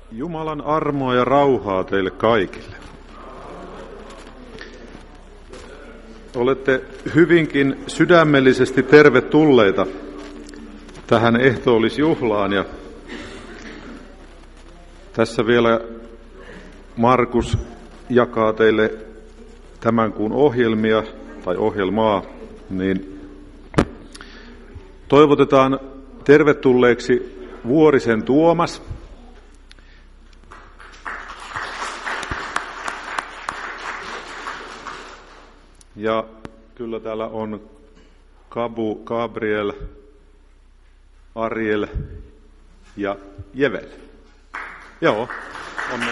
Jumalan armoa ja rauhaa teille kaikille. Olette hyvinkin sydämellisesti tervetulleita tähän ehtoollisjuhlaan. Ja tässä vielä Markus jakaa teille tämän kuun ohjelmia tai ohjelmaa, niin toivotetaan tervetulleeksi Vuorisen Tuomas. Ja kyllä täällä on Kabu, Gabriel, Ariel ja Jevel. Joo, onne.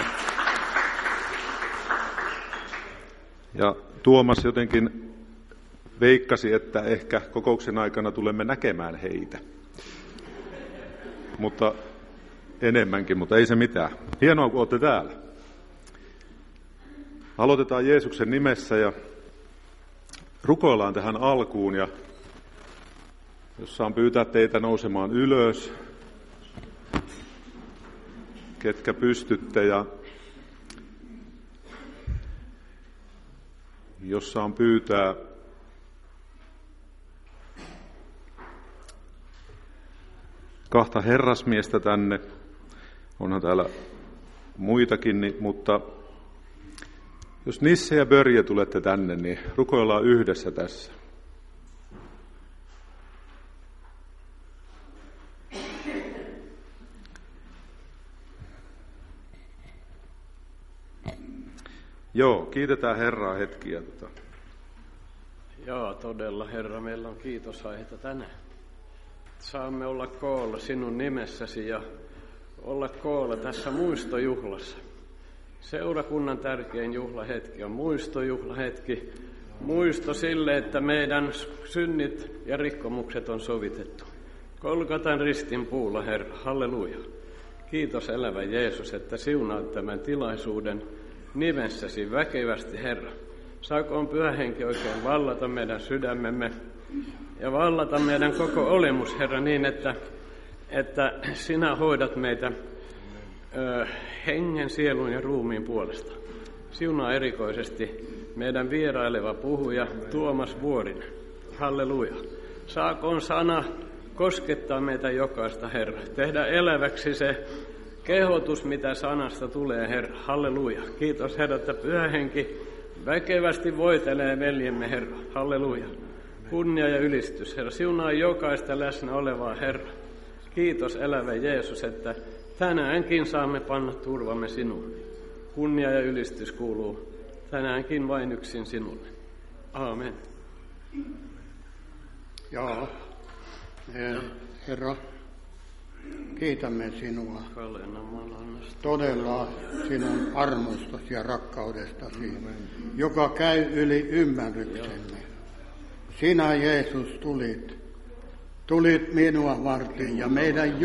Ja Tuomas jotenkin veikkasi, että ehkä kokouksen aikana tulemme näkemään heitä. Mutta enemmänkin, mutta ei se mitään. Hienoa, kun olette täällä. Aloitetaan Jeesuksen nimessä ja rukoillaan tähän alkuun, ja jos saan pyytää teitä nousemaan ylös, ketkä pystytte, ja jos saan pyytää kahta herrasmiestä tänne, onhan täällä muitakin, mutta jos Nisse ja Börje tulette tänne, niin rukoillaan yhdessä tässä. Joo, kiitetään Herraa hetkiä. Joo, todella Herra, meillä on kiitosaiheita tänään. Saamme olla koolla sinun nimessäsi ja olla koolla tässä muistojuhlassa. Seurakunnan tärkein juhlahetki on muistojuhlahetki. Muisto sille, että meidän synnit ja rikkomukset on sovitettu. Golgatan ristin puulla, Herra. Halleluja. Kiitos elävä Jeesus, että siunaat tämän tilaisuuden nimessäsi väkevästi, Herra. Saakoon Pyhä Henki oikein vallata meidän sydämemme ja vallata meidän koko olemus, Herra, niin että sinä hoidat meitä hengen, sielun ja ruumiin puolesta. Siunaa erikoisesti meidän vieraileva puhuja Tuomas Vuorinen. Halleluja. Saakoon sana koskettaa meitä jokaista, Herra. Tehdä eläväksi se kehotus, mitä sanasta tulee, Herra. Halleluja. Kiitos, Herra, että Pyhä Henki väkevästi voitelee veljemme, Herra. Halleluja. Kunnia ja ylistys, Herra. Siunaa jokaista läsnä olevaa, Herra. Kiitos, elävä Jeesus, että tänäänkin saamme panna turvamme sinuun. Kunnia ja ylistys kuuluu tänäänkin vain yksin sinulle. Aamen. Joo, Herra, kiitämme sinua todella sinun armostasi ja rakkaudestasi, joka käy yli ymmärryksemme. Sinä, Jeesus, tulit minua varten ja meidän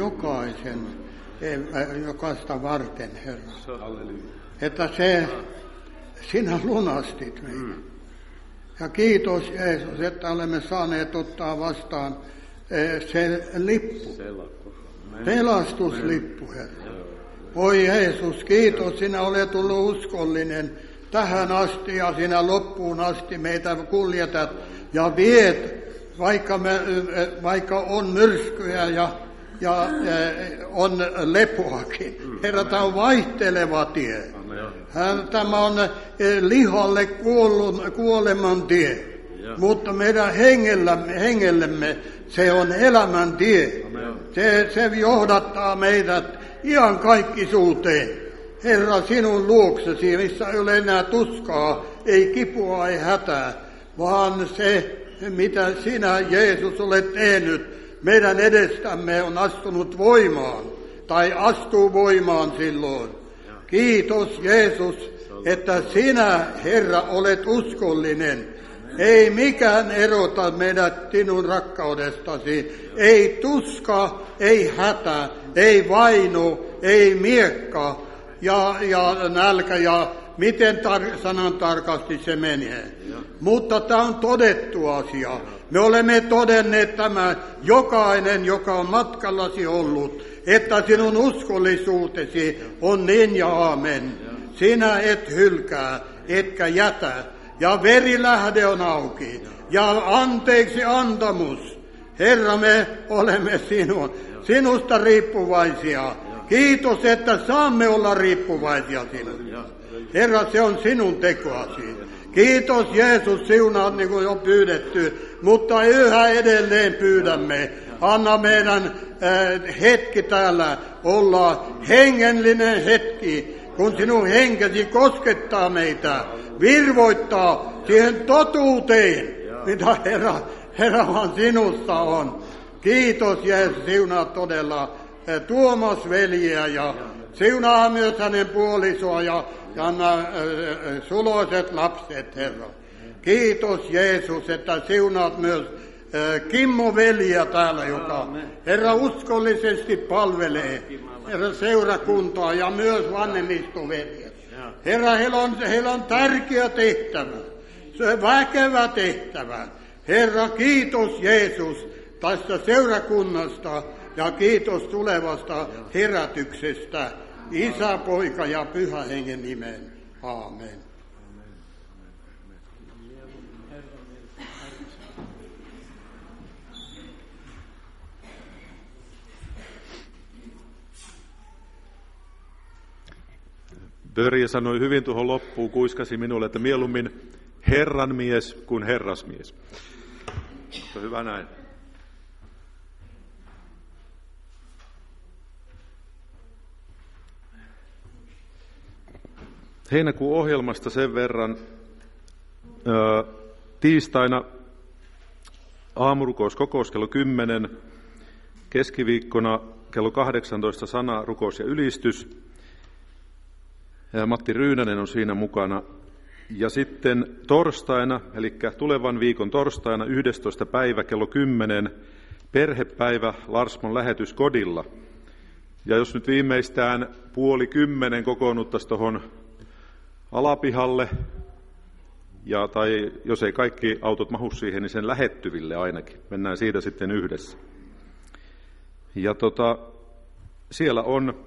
jokaista varten, Herra. Että sinä lunastit meitä. Ja kiitos, Jeesus, että olemme saaneet ottaa vastaan se lippu. Pelastuslippu, Herra. Oi Jeesus, kiitos, sinä olet tullut uskollinen tähän asti ja sinä loppuun asti meitä kuljetat ja viet, vaikka on myrskyjä ja on lepoakin. Herra, tämä on vaihteleva tie. Tämä on lihalle kuoleman tie, mutta meidän hengellemme se on elämän tie. Se johdattaa meidät ihan kaikkisuuteen. Herra, sinun luoksesi, missä ei ole enää tuskaa, ei kipua, ei hätää, vaan se, mitä sinä, Jeesus, olet tehnyt, meidän edestämme on astunut voimaan, tai astuu voimaan silloin. Kiitos, Jeesus, että sinä, Herra, olet uskollinen. Ei mikään erota meidät sinun rakkaudestasi. Ei tuska, ei hätä, ei vaino, ei miekka ja nälkä ja miten sanan tarkasti se menee. Mutta tämä on todettu asia. Me olemme todenneet tämä, jokainen, joka on matkallasi ollut, että sinun uskollisuutesi on niin ja aamen. Sinä et hylkää, etkä jätä, ja verilähde on auki, ja anteeksi antamus. Herra, me olemme sinusta riippuvaisia. Kiitos, että saamme olla riippuvaisia sinusta. Herra, se on sinun tekoasi. Kiitos Jeesus, siunaat niin kuin jo pyydetty, mutta yhä edelleen pyydämme. Anna meidän hetki täällä olla hengellinen hetki, kun sinun henkesi koskettaa meitä, virvoittaa siihen totuuteen, mitä Herra vaan sinussa on. Kiitos Jeesus, siunaa todella Tuomas veljeä ja siunaa myös hänen puolisoa ja anna suloiset lapset, Herra. Kiitos Jeesus, että siunaat myös Kimmo veljeä täällä, joka Herra uskollisesti palvelee Herra seurakuntaa ja myös vanhemmistoveljet. Herra, heillä on tärkeä tehtävä, se väkevä tehtävä. Herra, kiitos Jeesus tästä seurakunnasta ja kiitos tulevasta herätyksestä. Isä, Poika ja Pyhä Hengen nimeen. Aamen. Börje sanoi hyvin tuohon loppuun, kuiskasi minulle, että mieluummin Herran mies kuin herrasmies. Mutta hyvä näin. Heinäkuun ohjelmasta sen verran. Tiistaina aamurukouskokous kello 10, keskiviikkona kello 18 sana, rukous ja ylistys. Ja Matti Ryynänen on siinä mukana. Ja sitten torstaina, eli tulevan viikon torstaina 11. päivä kello 10, perhepäivä Larsmon lähetyskodilla. Ja jos nyt viimeistään 9:30 kokoonnuttaisiin tuohon alapihalle, tai jos ei kaikki autot mahu siihen, niin sen lähettyville ainakin. Mennään siitä sitten yhdessä. Ja siellä on,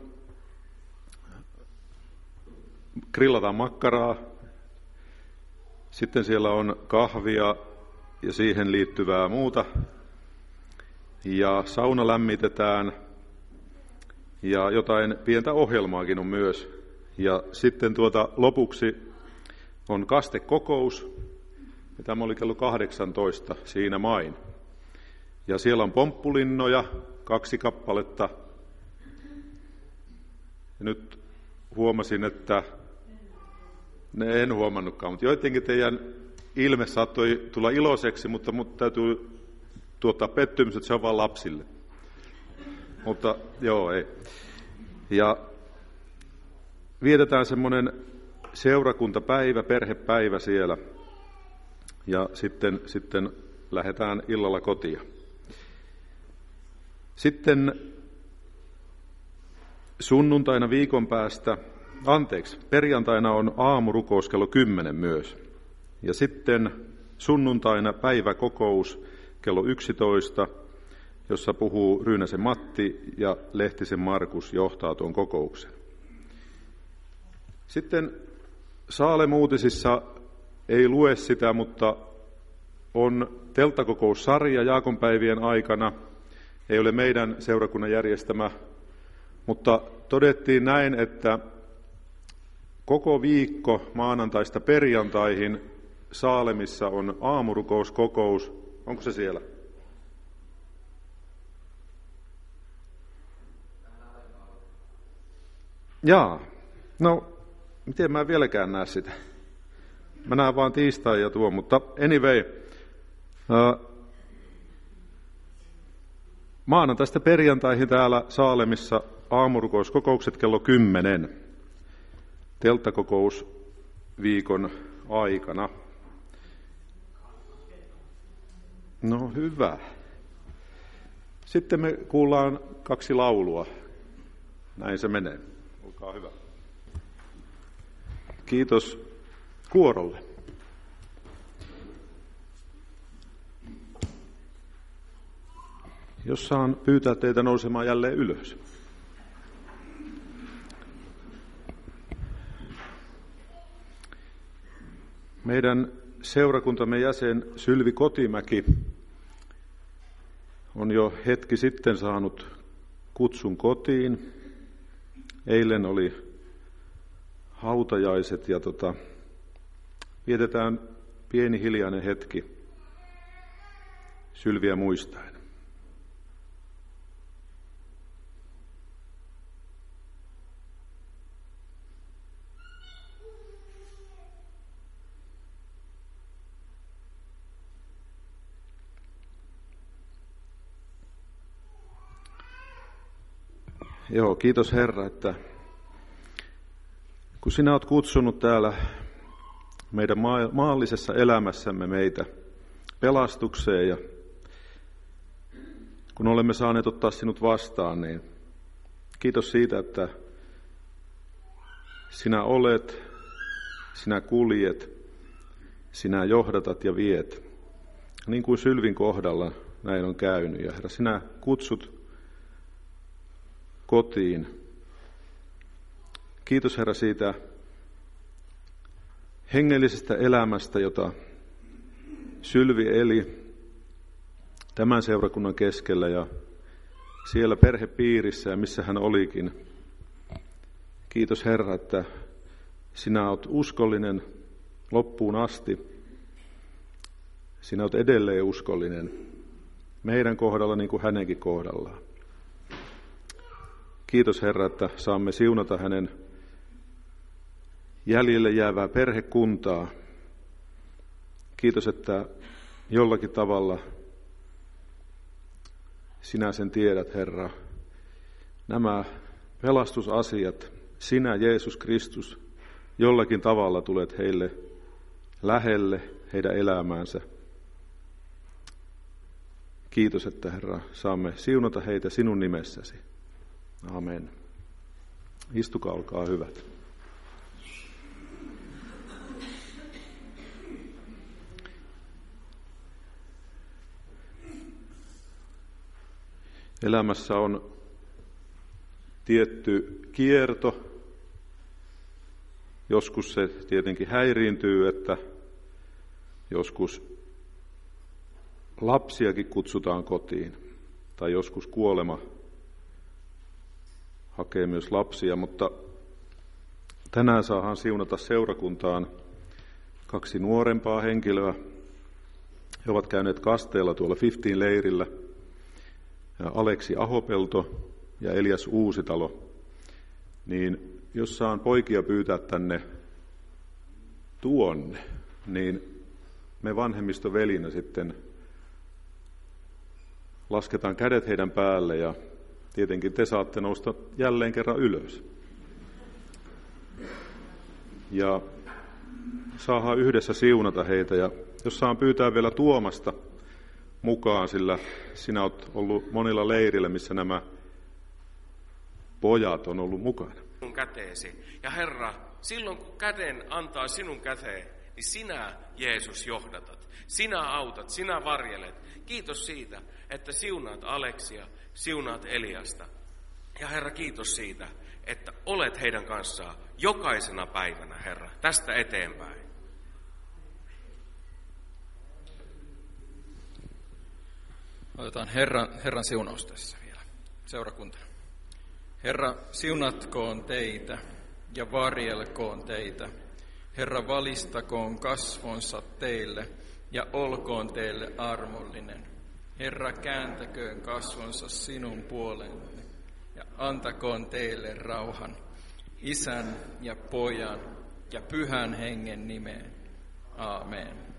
grillataan makkaraa, sitten siellä on kahvia ja siihen liittyvää muuta, ja sauna lämmitetään, ja jotain pientä ohjelmaakin on myös. Ja sitten lopuksi on kastekokous, ja tämä oli kello 18 siinä main. Ja siellä on pomppulinnoja, 2 kappaletta. Ja nyt huomasin, että en huomannutkaan, mutta joidenkin teidän ilme saattoi tulla iloiseksi, mutta täytyy tuottaa pettymys, että se on vain lapsille. Mutta joo, ei. Ja vietetään semmoinen seurakuntapäivä, perhepäivä siellä, ja sitten lähdetään illalla kotia. Sitten sunnuntaina viikon päästä, perjantaina on aamurukous kello 10 myös. Ja sitten sunnuntaina päiväkokous kello 11, jossa puhuu Ryynäsen Matti ja Lehtisen Markus johtaa tuon kokouksen. Sitten Saalem uutisissa ei lue sitä, mutta on telttakokoussarja Jaakonpäivien aikana. Ei ole meidän seurakunnan järjestämä, mutta todettiin näin, että koko viikko maanantaista perjantaihin Saalemissa on aamurukouskokous. Onko se siellä? Jaa, no miten mä en vieläkään näe sitä? Mä näen vaan tiistai ja tuo, mutta anyway. Maanantaista perjantaihin täällä Saalemissa aamurukouskokoukset kello 10. Telttakokous viikon aikana. No hyvä. Sitten me kuullaan 2 laulua. Näin se menee. Olkaa hyvä. Kiitos kuorolle. Jos saan pyytää teitä nousemaan jälleen ylös. Meidän seurakuntamme jäsen Sylvi Kotimäki on jo hetki sitten saanut kutsun kotiin. Eilen oli hautajaiset ja vietetään pieni hiljainen hetki Sylviä muistaen. Joo, kiitos Herra, että kun sinä olet kutsunut täällä meidän maallisessa elämässämme meitä pelastukseen ja kun olemme saaneet ottaa sinut vastaan, niin kiitos siitä, että sinä olet, sinä kuljet, sinä johdatat ja viet. Niin kuin Sylvin kohdalla näin on käynyt ja Herra, sinä kutsut kotiin. Kiitos Herra siitä hengellisestä elämästä, jota Sylvi eli tämän seurakunnan keskellä ja siellä perhepiirissä ja missä hän olikin. Kiitos Herra, että sinä olet uskollinen loppuun asti. Sinä olet edelleen uskollinen meidän kohdalla niin kuin hänenkin kohdallaan. Kiitos Herra, että saamme siunata hänen jäljelle jäävää perhekuntaa. Kiitos, että jollakin tavalla sinä sen tiedät, Herra. Nämä pelastusasiat, sinä Jeesus Kristus, jollakin tavalla tulet heille lähelle, heidän elämäänsä. Kiitos, että Herra, saamme siunata heitä sinun nimessäsi. Amen. Istukaa, olkaa hyvät. Elämässä on tietty kierto. Joskus se tietenkin häiriintyy, että joskus lapsiakin kutsutaan kotiin. Tai joskus kuolema hakee myös lapsia, mutta tänään saadaan siunata seurakuntaan 2 nuorempaa henkilöä. He ovat käyneet kasteella tuolla 15-leirillä. Aleksi Ahopelto ja Elias Uusitalo. Niin jos saan poikia pyytää tänne tuonne, niin me vanhemmistovelinä sitten lasketaan kädet heidän päälle ja tietenkin te saatte nousta jälleen kerran ylös. Ja saadaan yhdessä siunata heitä. Ja jos saan pyytää vielä Tuomasta mukaan, sillä sinä olet ollut monilla leirillä, missä nämä pojat on ollut mukana. Sinun käteesi. Ja Herra, silloin kun käden antaa sinun käteen, niin sinä, Jeesus, johdatat. Sinä autat, sinä varjelet. Kiitos siitä, että siunaat Aleksia, siunaat Eliasta. Ja Herra, kiitos siitä, että olet heidän kanssaan jokaisena päivänä, Herra, tästä eteenpäin. Otetaan Herran siunaus tässä vielä, seurakunta. Herra, siunatkoon teitä ja varjelkoon teitä. Herra, valistakoon kasvonsa teille ja olkoon teille armollinen. Herra, kääntäköön kasvonsa sinun puolelle ja antakoon teille rauhan. Isän ja Pojan ja Pyhän Hengen nimeen. Aamen.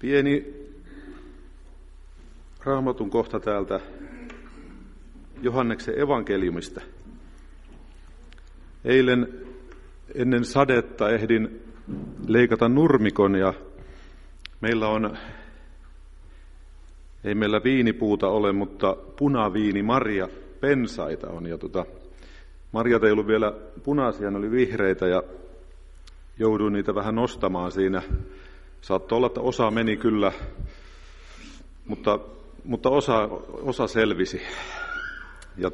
Pieni Raamatun kohta täältä Johanneksen evankeliumista. Eilen ennen sadetta ehdin leikata nurmikon ja ei meillä viinipuuta ole, mutta punaviinimarja pensaita on. Ja marjat ei ollut vielä punaisia, ne oli vihreitä ja jouduin niitä vähän nostamaan siinä. Saattoi olla, että osa meni kyllä, mutta osa selvisi. Ja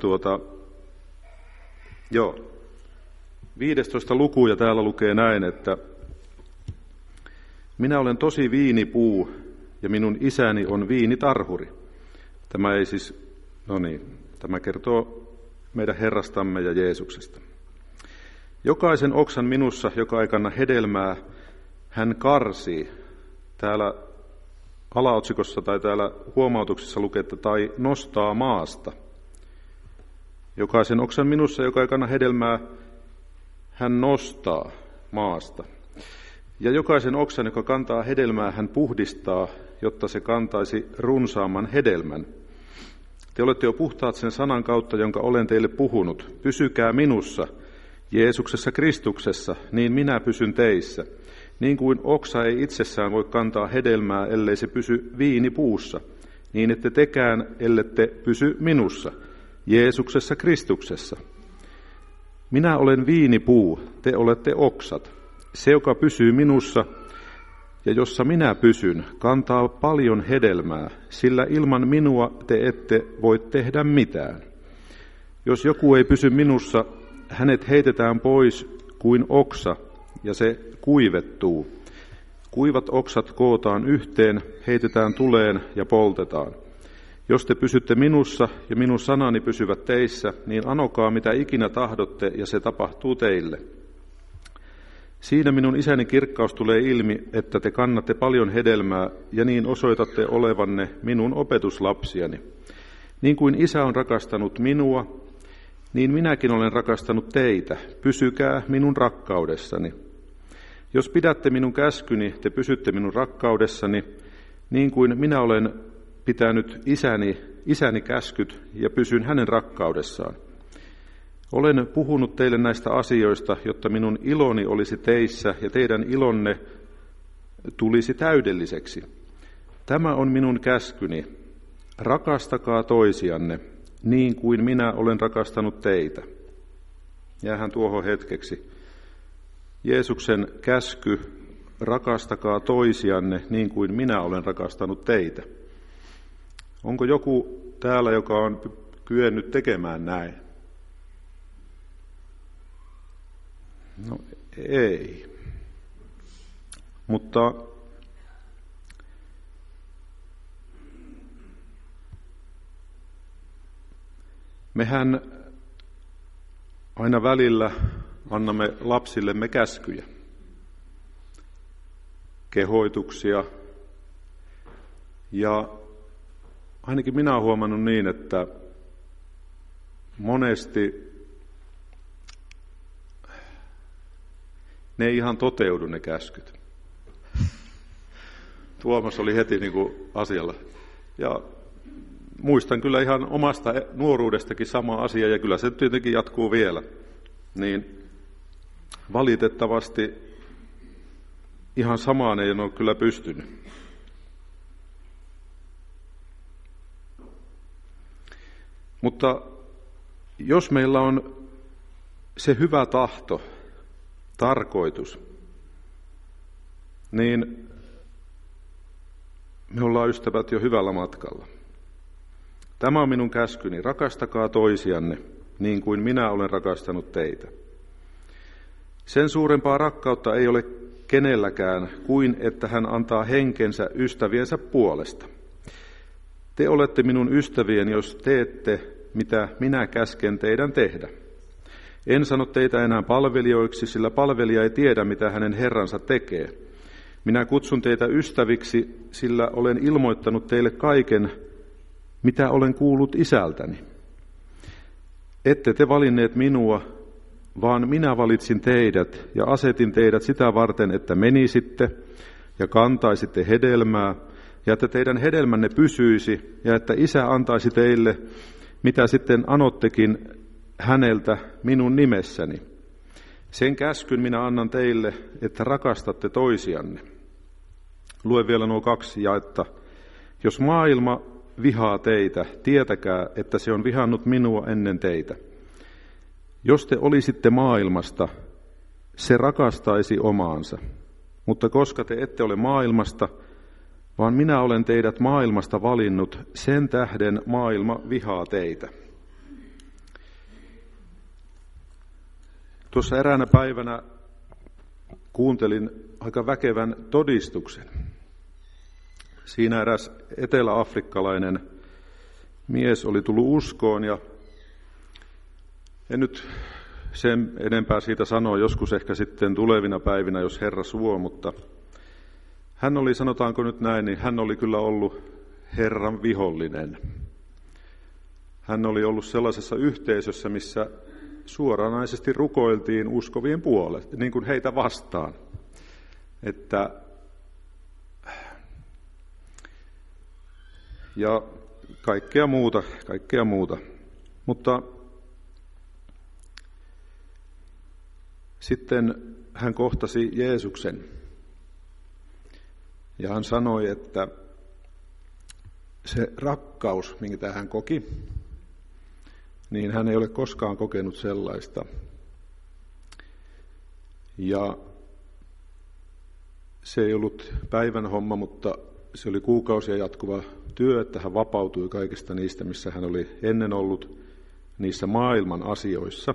15 luku ja täällä lukee näin, että minä olen tosi viinipuu ja minun isäni on viinitarhuri. Tämä kertoo meidän Herrastamme ja Jeesuksesta. Jokaisen oksan minussa, joka ei kanna hedelmää, hän karsii. Täällä alaotsikossa tai täällä huomautuksessa lukee, että tai nostaa maasta. Jokaisen oksan minussa, joka ei kanna hedelmää, hän nostaa maasta. Ja jokaisen oksan, joka kantaa hedelmää, hän puhdistaa, jotta se kantaisi runsaamman hedelmän. Te olette jo puhtaat sen sanan kautta, jonka olen teille puhunut. Pysykää minussa, Jeesuksessa Kristuksessa, niin minä pysyn teissä. Niin kuin oksa ei itsessään voi kantaa hedelmää, ellei se pysy viinipuussa, niin ette tekään, ellette pysy minussa, Jeesuksessa Kristuksessa. Minä olen viinipuu, te olette oksat. Se, joka pysyy minussa ja jossa minä pysyn, kantaa paljon hedelmää, sillä ilman minua te ette voi tehdä mitään. Jos joku ei pysy minussa, hänet heitetään pois kuin oksa ja se kuivettuu. Kuivat oksat kootaan yhteen, heitetään tuleen ja poltetaan. Jos te pysytte minussa ja minun sanani pysyvät teissä, niin anokaa mitä ikinä tahdotte ja se tapahtuu teille. Siinä minun isäni kirkkaus tulee ilmi, että te kannatte paljon hedelmää ja niin osoitatte olevanne minun opetuslapsiani. Niin kuin isä on rakastanut minua, niin minäkin olen rakastanut teitä. Pysykää minun rakkaudessani. Jos pidätte minun käskyni, te pysytte minun rakkaudessani, niin kuin minä olen pitänyt isäni käskyt ja pysyn hänen rakkaudessaan. Olen puhunut teille näistä asioista, jotta minun iloni olisi teissä ja teidän ilonne tulisi täydelliseksi. Tämä on minun käskyni. Rakastakaa toisianne, niin kuin minä olen rakastanut teitä. Jäähän tuohon hetkeksi. Jeesuksen käsky, rakastakaa toisianne, niin kuin minä olen rakastanut teitä. Onko joku täällä, joka on kyennyt tekemään näin? No ei. Mutta mehän aina välillä annamme lapsillemme käskyjä, kehoituksia ja ainakin minä olen huomannut niin, että monesti ne ei ihan toteudu ne käskyt. Tuomas oli heti niin kuin asialla. Ja muistan kyllä ihan omasta nuoruudestakin sama asia, ja kyllä se tietenkin jatkuu vielä. Niin valitettavasti ihan samaan ei ole kyllä pystynyt. Mutta jos meillä on se hyvä tahto, tarkoitus, niin me ollaan ystävät jo hyvällä matkalla. Tämä on minun käskyni, rakastakaa toisianne, niin kuin minä olen rakastanut teitä. Sen suurempaa rakkautta ei ole kenelläkään kuin, että hän antaa henkensä ystäviensä puolesta. Te olette minun ystävieni, jos teette, mitä minä käsken teidän tehdä. En sano teitä enää palvelijoiksi, sillä palvelija ei tiedä, mitä hänen herransa tekee. Minä kutsun teitä ystäviksi, sillä olen ilmoittanut teille kaiken, mitä olen kuullut isältäni. Ette te valinneet minua, vaan minä valitsin teidät ja asetin teidät sitä varten, että menisitte ja kantaisitte hedelmää, ja että teidän hedelmänne pysyisi, ja että Isä antaisi teille, mitä sitten anottekin häneltä minun nimessäni. Sen käskyn minä annan teille, että rakastatte toisianne. Luen vielä nuo 2 jaetta. Jos maailma vihaa teitä, tietäkää, että se on vihannut minua ennen teitä. Jos te olisitte maailmasta, se rakastaisi omaansa. Mutta koska te ette ole maailmasta, vaan minä olen teidät maailmasta valinnut, sen tähden maailma vihaa teitä. Tuossa eräänä päivänä kuuntelin aika väkevän todistuksen. Siinä eräs eteläafrikkalainen mies oli tullut uskoon, ja en nyt sen enempää siitä sanoa, joskus ehkä sitten tulevina päivinä, jos Herra suo, mutta hän oli, sanotaanko nyt näin, niin hän oli kyllä ollut Herran vihollinen. Hän oli ollut sellaisessa yhteisössä, missä suoranaisesti rukoiltiin uskovien puolesta, niin kuin heitä vastaan. Ja kaikkea muuta. Mutta sitten hän kohtasi Jeesuksen. Ja hän sanoi, että se rakkaus, minkä hän koki, niin hän ei ole koskaan kokenut sellaista. Ja se ei ollut päivän homma, mutta se oli kuukausia jatkuva työ, että hän vapautui kaikista niistä, missä hän oli ennen ollut, niissä maailman asioissa.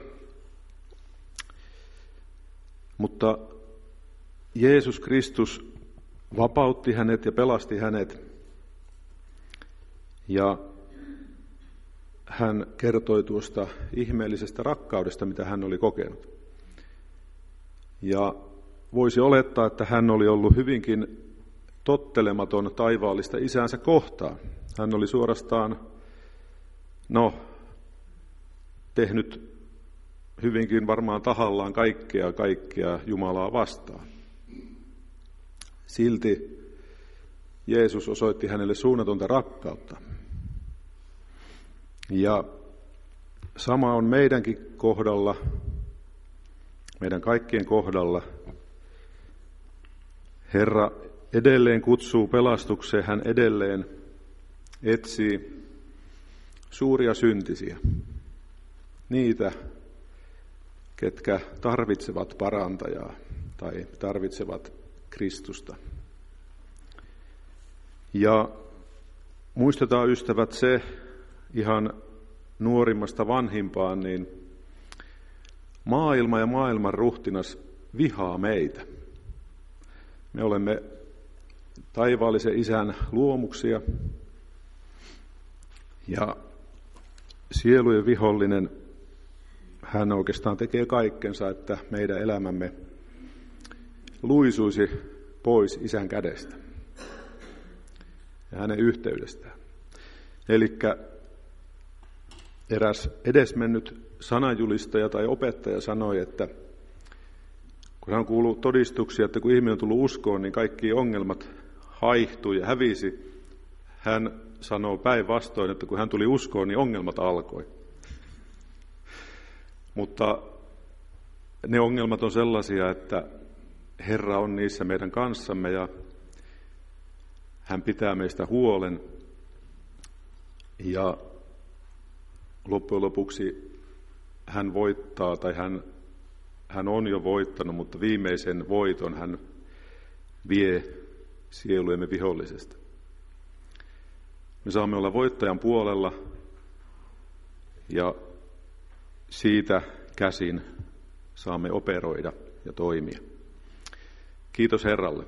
Mutta Jeesus Kristus vapautti hänet ja pelasti hänet. Ja hän kertoi tuosta ihmeellisestä rakkaudesta, mitä hän oli kokenut. Ja voisi olettaa, että hän oli ollut hyvinkin tottelematon taivaallista isäänsä kohtaan. Hän oli suorastaan, tehnyt hyvinkin varmaan tahallaan kaikkea Jumalaa vastaan. Silti Jeesus osoitti hänelle suunnatonta rakkautta. Ja sama on meidänkin kohdalla, meidän kaikkien kohdalla. Herra edelleen kutsuu pelastukseen, hän edelleen etsii suuria syntisiä. Niitä, ketkä tarvitsevat parantajaa tai tarvitsevat Kristusta. Ja muistetaan, ystävät, se ihan nuorimmasta vanhimpaan, niin maailma ja maailman ruhtinas vihaa meitä. Me olemme taivaallisen Isän luomuksia, ja sielujen vihollinen, hän oikeastaan tekee kaikkensa, että meidän elämämme luisuisi pois Isän kädestä ja hänen yhteydestään. Elikkä eräs edesmennyt sananjulistaja tai opettaja sanoi, että kun hän kuului todistuksia, että kun ihminen on tullut uskoon, niin kaikki ongelmat haihtui ja hävisi. Hän sanoo päinvastoin, että kun hän tuli uskoon, niin ongelmat alkoi. Mutta ne ongelmat on sellaisia, että Herra on niissä meidän kanssamme ja hän pitää meistä huolen. Ja loppujen lopuksi hän voittaa, tai hän on jo voittanut, mutta viimeisen voiton hän vie sielujemme vihollisesta. Me saamme olla voittajan puolella ja siitä käsin saamme operoida ja toimia. Kiitos Herralle.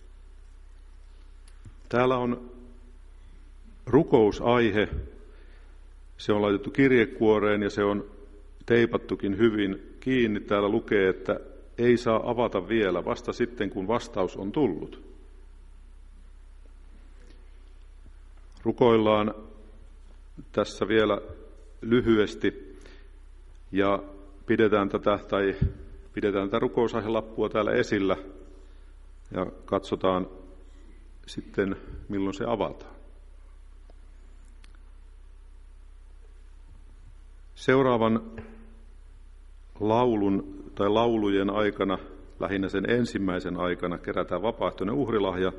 Täällä on rukousaihe. Se on laitettu kirjekuoreen ja se on teipattukin hyvin kiinni. Täällä lukee, että ei saa avata vielä vasta sitten, kun vastaus on tullut. Rukoillaan tässä vielä lyhyesti ja pidetään tätä rukousaihelappua täällä esillä ja katsotaan sitten milloin se avataan. Seuraavan laulun tai laulujen aikana, lähinnä sen ensimmäisen aikana, kerätään vapaaehtoinen uhrilahja.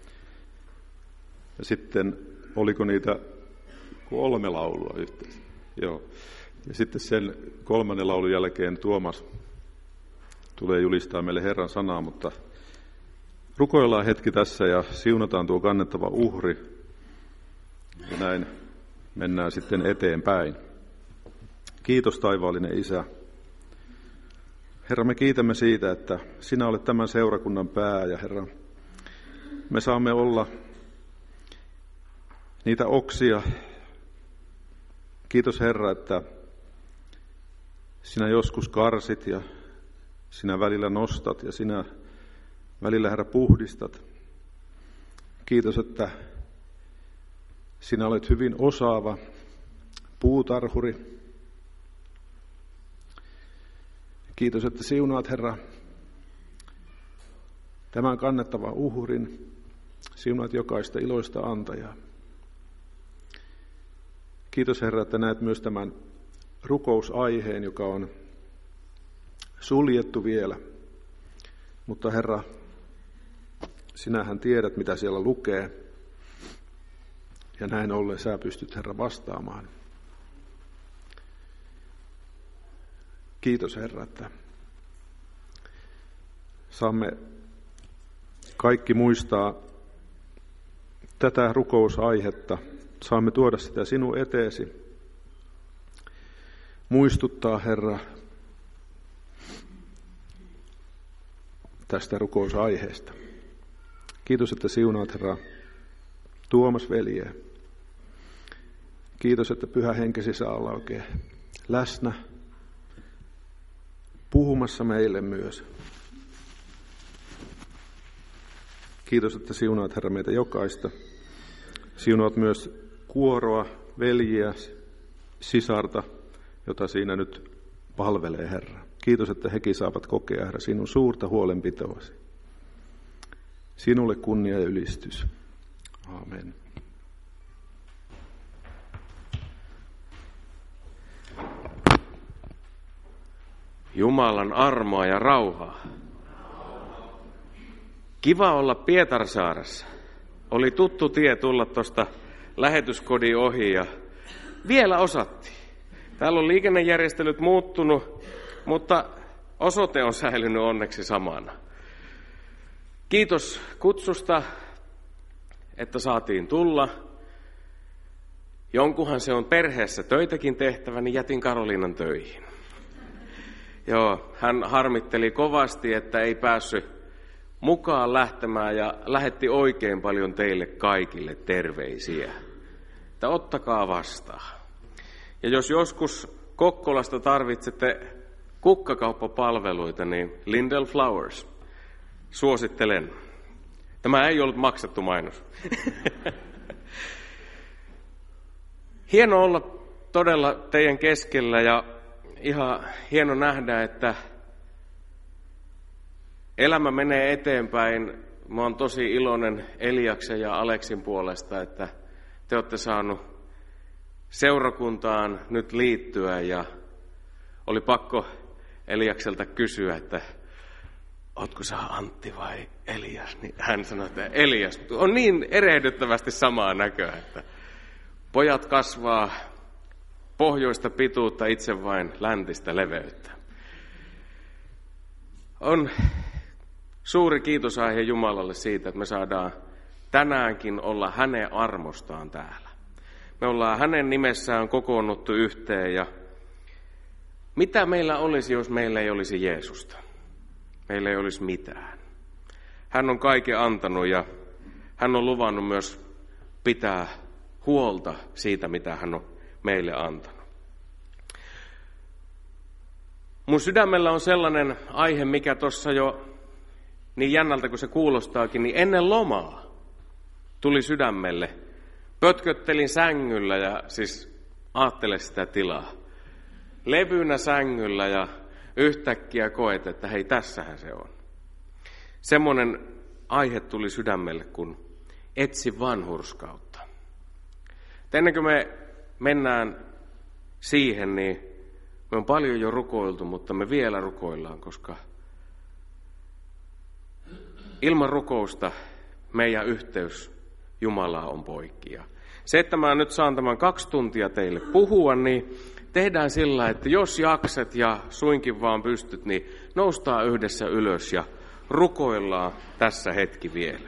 Ja sitten, oliko niitä 3 laulua yhteensä? Joo. Ja sitten sen 3. laulun jälkeen Tuomas tulee julistaa meille Herran sanaa, mutta rukoillaan hetki tässä ja siunataan tuo kannettava uhri. Ja näin mennään sitten eteenpäin. Kiitos taivaallinen Isä. Herra, me kiitämme siitä, että sinä olet tämän seurakunnan pää ja Herra, me saamme olla niitä oksia. Kiitos Herra, että sinä joskus karsit ja sinä välillä nostat ja sinä välillä Herra puhdistat. Kiitos, että sinä olet hyvin osaava puutarhuri. Kiitos, että siunaat Herra tämän kannettavan uhrin. Siunaat jokaista iloista antajaa. Kiitos Herra, että näet myös tämän rukousaiheen, joka on suljettu vielä. Mutta Herra, sinähän tiedät, mitä siellä lukee. Ja näin ollen sä pystyt, Herra, vastaamaan. Kiitos Herra, että saamme kaikki muistaa tätä rukousaihetta. Saamme tuoda sitä sinun eteesi. Muistuttaa, Herra, tästä rukousaiheesta. Kiitos, että siunaat, Herra, Tuomas veljeä. Kiitos, että Pyhä Henkesi saa olla oikein läsnä, puhumassa meille myös. Kiitos, että siunaat, Herra, meitä jokaista. Siunaat myös kuoroa, veljiä, sisarta, jota siinä nyt palvelee, Herra. Kiitos, että hekin saavat kokea, Herra, sinun suurta huolenpitoasi. Sinulle kunnia ja ylistys. Aamen. Jumalan armoa ja rauhaa. Kiva olla Pietarsaaressa. Oli tuttu tie tulla tuosta lähetyskodin ohi ja vielä osattiin. Täällä on liikennejärjestelyt muuttunut, mutta osoite on säilynyt onneksi samana. Kiitos kutsusta, että saatiin tulla. Jonkunhan se on perheessä töitäkin tehtävä, niin jätin Karoliinan töihin. Joo, hän harmitteli kovasti, että ei päässyt mukaan lähtemään ja lähetti oikein paljon teille kaikille terveisiä. Että ottakaa vastaan. Ja jos joskus Kokkolasta tarvitsette kukkakauppapalveluita, niin Lindell Flowers. Suosittelen. Tämä ei ollut maksettu mainos. Hieno olla todella teidän keskellä ja ihan hieno nähdä, että elämä menee eteenpäin. Mä oon tosi iloinen Eliaksen ja Aleksin puolesta, että te olette saanut seurakuntaan nyt liittyä ja oli pakko Eliakselta kysyä, että ootko sä Antti vai Elias? Niin hän sanoi, että Elias. On niin erehdyttävästi samaa näköä, että pojat kasvaa pohjoista pituutta, itse vain läntistä leveyttä. On suuri kiitosaihe Jumalalle siitä, että me saadaan tänäänkin olla hänen armostaan täällä. Me ollaan hänen nimessään kokoonnuttu yhteen ja mitä meillä olisi, jos meillä ei olisi Jeesusta? Meillä ei olisi mitään. Hän on kaiken antanut ja hän on luvannut myös pitää huolta siitä, mitä hän on meille antanut. Mun sydämellä on sellainen aihe, mikä tuossa jo niin jännältä kuin se kuulostaakin, niin ennen lomaa tuli sydämelle. Pötköttelin sängyllä ja siis aattele sitä tilaa. Levynä sängyllä ja yhtäkkiä koet, että hei, tässähän se on. Semmoinen aihe tuli sydämelle kuin etsi vanhurskautta. Ennen kuin me mennään siihen, niin me on paljon jo rukoiltu, mutta me vielä rukoillaan, koska ilman rukousta meidän yhteys Jumalaa on poikki. Se, että mä nyt saan tämän 2 tuntia teille puhua, niin tehdään sillä, että jos jaksat ja suinkin vaan pystyt, niin noustaan yhdessä ylös ja rukoillaan tässä hetki vielä.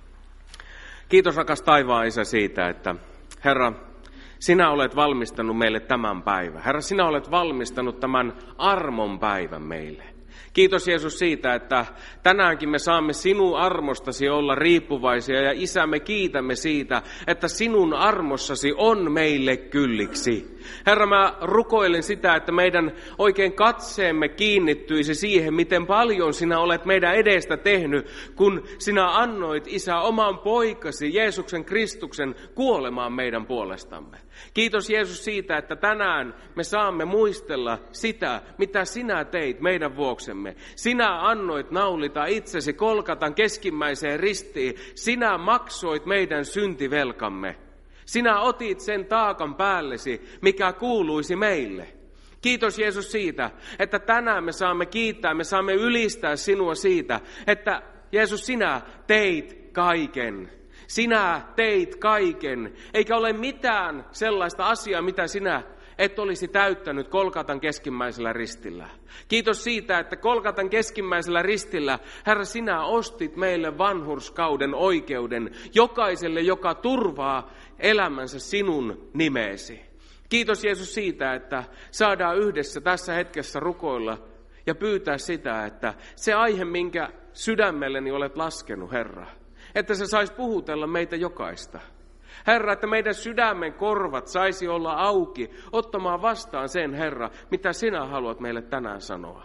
Kiitos rakas taivaan Isä siitä, että Herra, sinä olet valmistanut meille tämän päivän. Herra, sinä olet valmistanut tämän armon päivän meille. Kiitos Jeesus siitä, että tänäänkin me saamme sinun armostasi olla riippuvaisia ja Isä, me kiitämme siitä, että sinun armossasi on meille kylliksi. Herra, mä rukoilen sitä, että meidän oikein katseemme kiinnittyisi siihen, miten paljon sinä olet meidän edestä tehnyt, kun sinä annoit Isä oman poikasi Jeesuksen Kristuksen kuolemaan meidän puolestamme. Kiitos Jeesus siitä, että tänään me saamme muistella sitä, mitä sinä teit meidän vuoksemme. Sinä annoit naulita itsesi Golgatan keskimmäiseen ristiin. Sinä maksoit meidän syntivelkamme. Sinä otit sen taakan päällesi, mikä kuuluisi meille. Kiitos Jeesus siitä, että tänään me saamme kiittää, me saamme ylistää sinua siitä, että Jeesus sinä teit kaiken. Sinä teit kaiken, eikä ole mitään sellaista asiaa, mitä sinä et olisi täyttänyt Golgatan keskimmäisellä ristillä. Kiitos siitä, että Golgatan keskimmäisellä ristillä, Herra, sinä ostit meille vanhurskauden oikeuden jokaiselle, joka turvaa elämänsä sinun nimeesi. Kiitos Jeesus siitä, että saadaan yhdessä tässä hetkessä rukoilla ja pyytää sitä, että se aihe, minkä sydämelleni olet laskenut, Herra, että se saisi puhutella meitä jokaista. Herra, että meidän sydämen korvat saisi olla auki ottamaan vastaan sen, Herra, mitä sinä haluat meille tänään sanoa.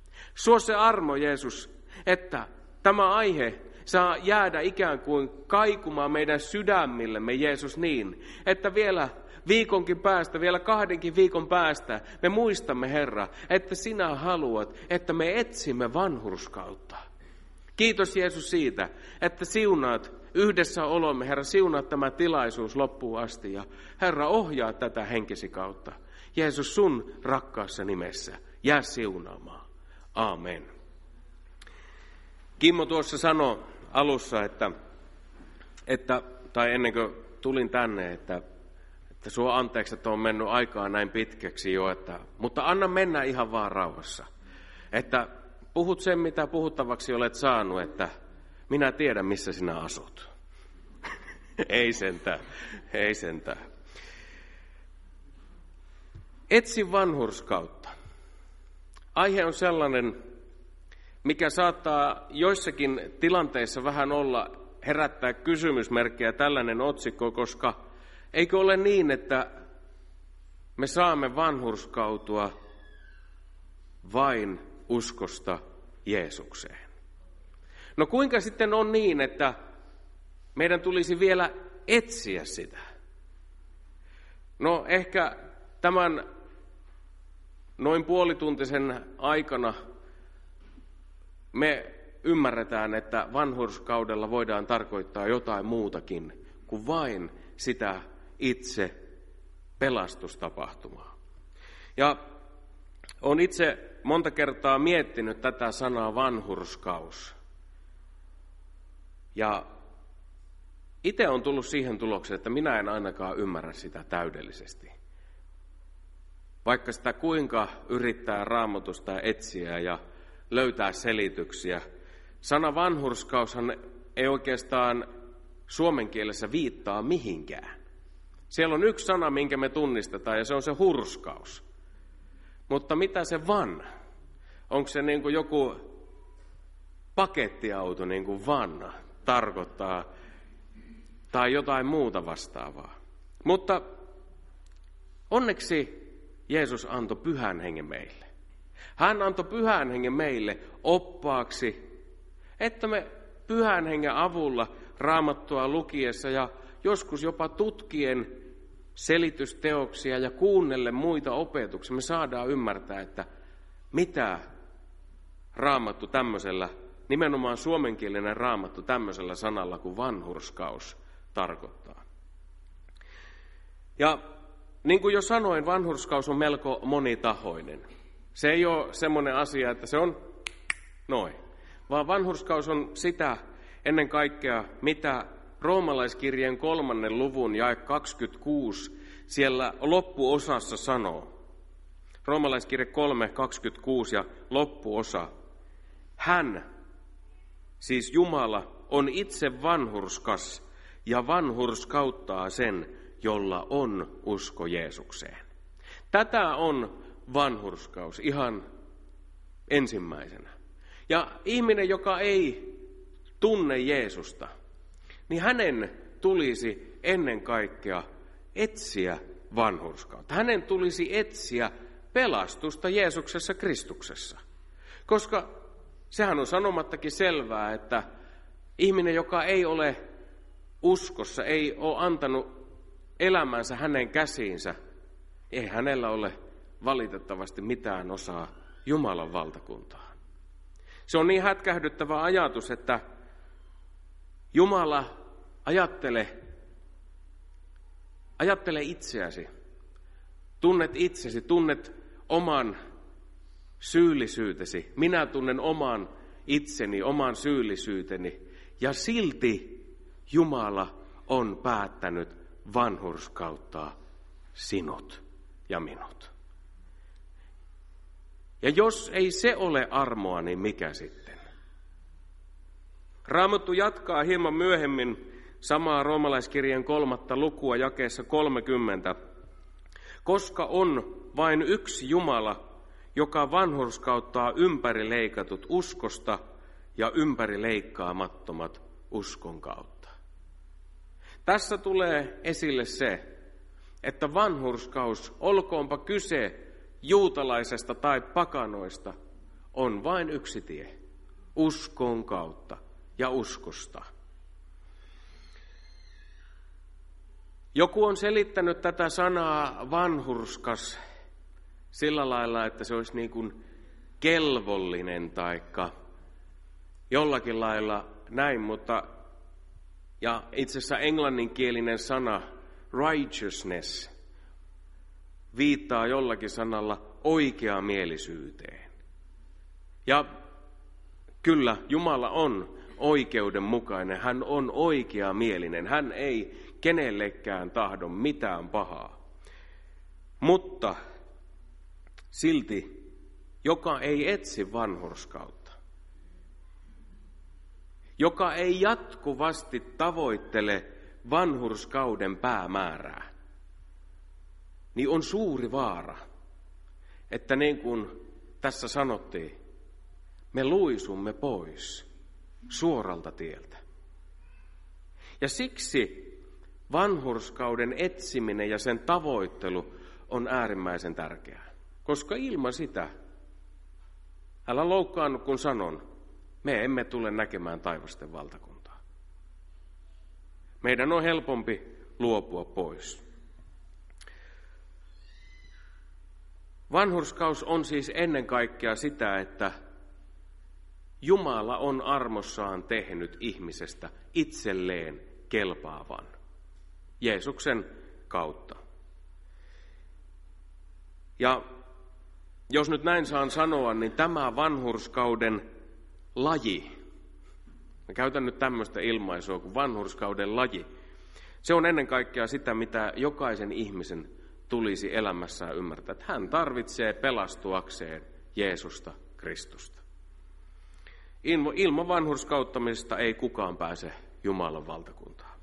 Suo se armo, Jeesus, että tämä aihe saa jäädä ikään kuin kaikumaan meidän sydämillemme, Jeesus, niin, että vielä viikonkin päästä, vielä 2 viikon päästä me muistamme, Herra, että sinä haluat, että me etsimme vanhurskautta. Kiitos Jeesus siitä, että siunaat yhdessä olomme, Herra, siunaat tämä tilaisuus loppuun asti ja Herra, ohjaa tätä henkesi kautta. Jeesus, sun rakkaassa nimessä, jää siunaamaan. Aamen. Kimmo tuossa sanoi alussa, tai ennen kuin tulin tänne, että sua anteeksi, että on mennyt aikaa näin pitkäksi jo, mutta anna mennä ihan vaan rauhassa. Että puhut sen, mitä puhuttavaksi olet saanut, että minä tiedän, missä sinä asut. Ei sentään. Etsi vanhurskautta. Aihe on sellainen, mikä saattaa joissakin tilanteissa vähän herättää kysymysmerkkejä tällainen otsikko, koska eikö ole niin, että me saamme vanhurskautua vain uskosta Jeesukseen. No kuinka sitten on niin, että meidän tulisi vielä etsiä sitä? No ehkä tämän noin puolituntisen aikana me ymmärretään, että vanhurskaudella voidaan tarkoittaa jotain muutakin kuin vain sitä itse pelastustapahtumaa. Ja olen itse monta kertaa miettinyt tätä sanaa vanhurskaus. Ja itse olen tullut siihen tulokseen, että minä en ainakaan ymmärrä sitä täydellisesti. Vaikka sitä kuinka yrittää Raamatusta etsiä ja löytää selityksiä. Sana vanhurskaushan ei oikeastaan suomen kielessä viittaa mihinkään. Siellä on yksi sana, minkä me tunnistetaan, ja se on se hurskaus. Mutta mitä se van? Onko se niin kuin joku pakettiauto, niin kuin van tarkoittaa, tai jotain muuta vastaavaa? Mutta onneksi Jeesus antoi Pyhän Hengen meille. Hän antoi Pyhän Hengen meille oppaaksi, että me Pyhän Hengen avulla Raamattua lukiessa ja joskus jopa tutkien selitysteoksia ja kuunnellen muita opetuksia, me saadaan ymmärtää, että mitä Raamattu tämmöisellä nimenomaan suomenkielinen Raamattu tämmöisellä sanalla kuin vanhurskaus tarkoittaa. Ja niin kuin jo sanoin, vanhurskaus on melko monitahoinen. Se ei ole semmoinen asia, että se on noin, vaan vanhurskaus on sitä ennen kaikkea, mitä Roomalaiskirjeen 3. luvun jae 26 siellä loppuosassa sanoo. Roomalaiskirje 3:26 ja loppuosa. Hän, siis Jumala, on itse vanhurskas ja vanhurskauttaa sen, jolla on usko Jeesukseen. Tätä on vanhurskaus ihan ensimmäisenä. Ja ihminen, joka ei tunne Jeesusta, niin hänen tulisi ennen kaikkea etsiä vanhurskautta. Hänen tulisi etsiä pelastusta Jeesuksessa Kristuksessa. Koska sehän on sanomattakin selvää, että ihminen, joka ei ole uskossa, ei ole antanut elämänsä hänen käsiinsä, ei hänellä ole valitettavasti mitään osaa Jumalan valtakuntaan. Se on niin hätkähdyttävä ajatus, että Jumala, ajattele itseäsi. Tunnet itsesi, tunnet oman syyllisyytesi. Minä tunnen oman itseni, oman syyllisyyteni. Ja silti Jumala on päättänyt vanhurskauttaa sinut ja minut. Ja jos ei se ole armoa, niin mikä sitten? Raamattu jatkaa hieman myöhemmin samaa Roomalaiskirjeen 3. lukua jakeessa 30. Koska on vain yksi Jumala, joka vanhurskauttaa ympärileikatut uskosta ja ympärileikkaamattomat uskon kautta. Tässä tulee esille se, että vanhurskaus, olkoonpa kyse juutalaisesta tai pakanoista, on vain yksi tie, uskon kautta ja uskosta. Joku on selittänyt tätä sanaa vanhurskas sillä lailla, että se olisi niin kuin kelvollinen taikka jollakin lailla näin, ja itse asiassa englanninkielinen sana righteousness viittaa jollakin sanalla oikeamielisyyteen. Ja kyllä, Jumala on oikeudenmukainen, hän on oikeamielinen, hän ei kenellekään tahdo mitään pahaa. Mutta silti, joka ei etsi vanhurskautta, joka ei jatkuvasti tavoittele vanhurskauden päämäärää, niin on suuri vaara, että niin kuin tässä sanottiin, me luisumme pois suoralta tieltä. Ja siksi vanhurskauden etsiminen ja sen tavoittelu on äärimmäisen tärkeää. Koska ilman sitä, älä loukkaannu kun sanon, me emme tule näkemään taivasten valtakuntaa. Meidän on helpompi luopua pois. Vanhurskaus on siis ennen kaikkea sitä, että Jumala on armossaan tehnyt ihmisestä itselleen kelpaavan Jeesuksen kautta. Ja jos nyt näin saan sanoa, niin tämä vanhurskauden laji, mä käytän nyt tämmöistä ilmaisua kuin vanhurskauden laji, se on ennen kaikkea sitä, mitä jokaisen ihmisen tulisi elämässään ymmärtää, että hän tarvitsee pelastuakseen Jeesusta Kristusta. Ilman vanhurskauttamista ei kukaan pääse Jumalan valtakuntaan.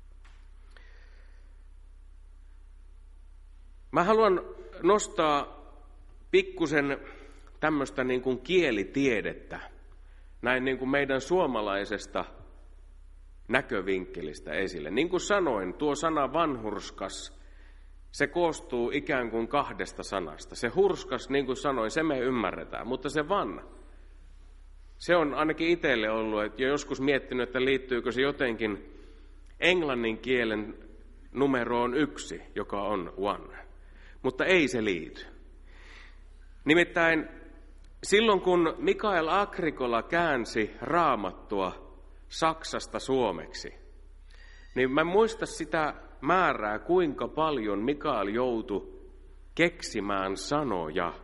Mä haluan nostaa pikkusen tämmöistä niin kuin kielitiedettä, näin niin kuin meidän suomalaisesta näkövinkkelistä esille. Niin kuin sanoin, tuo sana vanhurskas, se koostuu ikään kuin kahdesta sanasta. Se hurskas, niin kuin sanoin, se me ymmärretään, mutta se se on ainakin itselle ollut, että joskus miettinyt, että liittyykö se jotenkin englannin kielen numeroon 1, joka on one. Mutta ei se liity. Nimittäin silloin kun Mikael Agricola käänsi Raamattua Saksasta suomeksi, niin mä en muista sitä määrää, kuinka paljon Mikael joutui keksimään sanoja,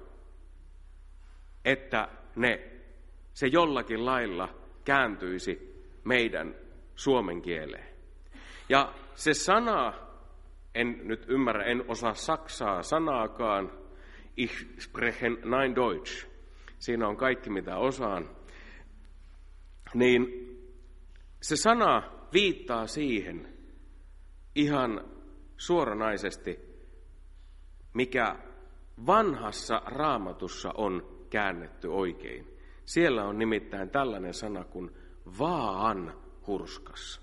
että se jollakin lailla kääntyisi meidän suomen kieleen. Ja se sana, en nyt ymmärrä, en osaa saksaa sanaakaan, ich sprechen nein Deutsch, siinä on kaikki mitä osaan, niin se sana viittaa siihen ihan suoranaisesti, mikä vanhassa Raamatussa on käännetty oikein. Siellä on nimittäin tällainen sana kuin vanhurskas.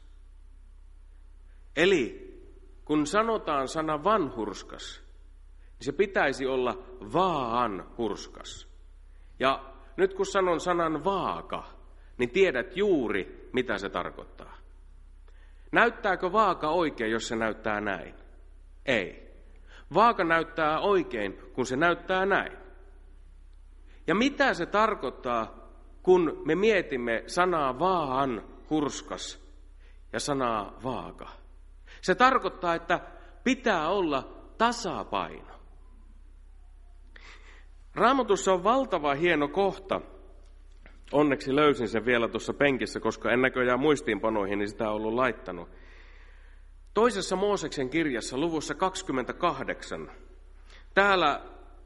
Eli kun sanotaan sana vanhurskas, niin se pitäisi olla vanhurskas. Ja nyt kun sanon sanan vaaka, niin tiedät juuri, mitä se tarkoittaa. Näyttääkö vaaka oikein, jos se näyttää näin? Ei. Vaaka näyttää oikein, kun se näyttää näin. Ja mitä se tarkoittaa, kun me mietimme sanaa vanhurskas ja sanaa vaaka? Se tarkoittaa, että pitää olla tasapaino. Raamatussa on valtava hieno kohta. Onneksi löysin sen vielä tuossa penkissä, koska en näköjään muistiinpanoihin niin sitä ollut laittanut. Toisessa Mooseksen kirjassa, luvussa 28, täällä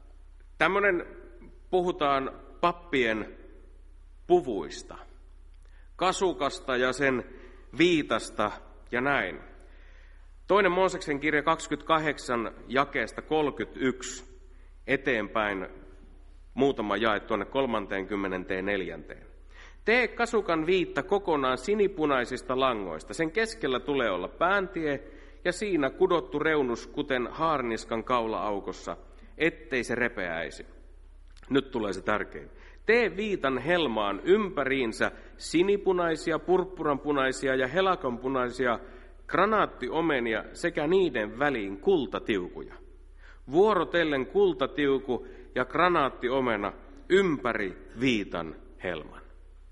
puhutaan pappien puvuista, kasukasta ja sen viitasta ja näin. Toinen Mooseksen kirja 28 jakeesta 31 eteenpäin muutama jae tuonne 34. Tee kasukan viitta kokonaan sinipunaisista langoista. Sen keskellä tulee olla pääntie ja siinä kudottu reunus, kuten haarniskan kaula-aukossa, ettei se repeäisi. Nyt tulee se tärkein. Tee viitan helmaan ympäriinsä sinipunaisia, purppuranpunaisia ja helakanpunaisia granaattiomenia sekä niiden väliin kultatiukuja. Vuorotellen kultatiuku ja granaattiomena ympäri viitan helman.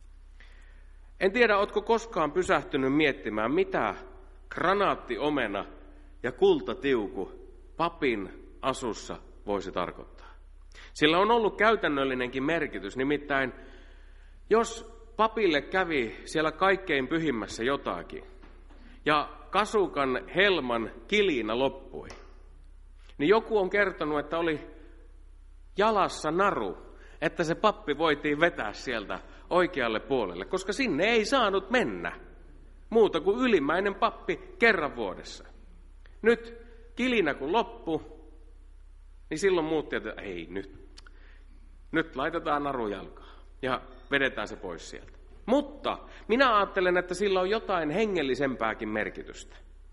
En tiedä, ootko koskaan pysähtynyt miettimään, mitä granaattiomena ja kultatiuku papin asussa voisi tarkoittaa. Sillä on ollut käytännöllinenkin merkitys, nimittäin jos papille kävi siellä kaikkein pyhimmässä jotakin ja kasukan helman kilinä loppui, niin joku on kertonut, että oli jalassa naru, että se pappi voitiin vetää sieltä oikealle puolelle, koska sinne ei saanut mennä muuta kuin ylimmäinen pappi kerran vuodessa. Nyt kilinä kun loppui, niin silloin muutti, että ei nyt laitetaan naru jalkaan ja vedetään se pois sieltä. Mutta minä ajattelen, että sillä on jotain hengellisempääkin merkitystä.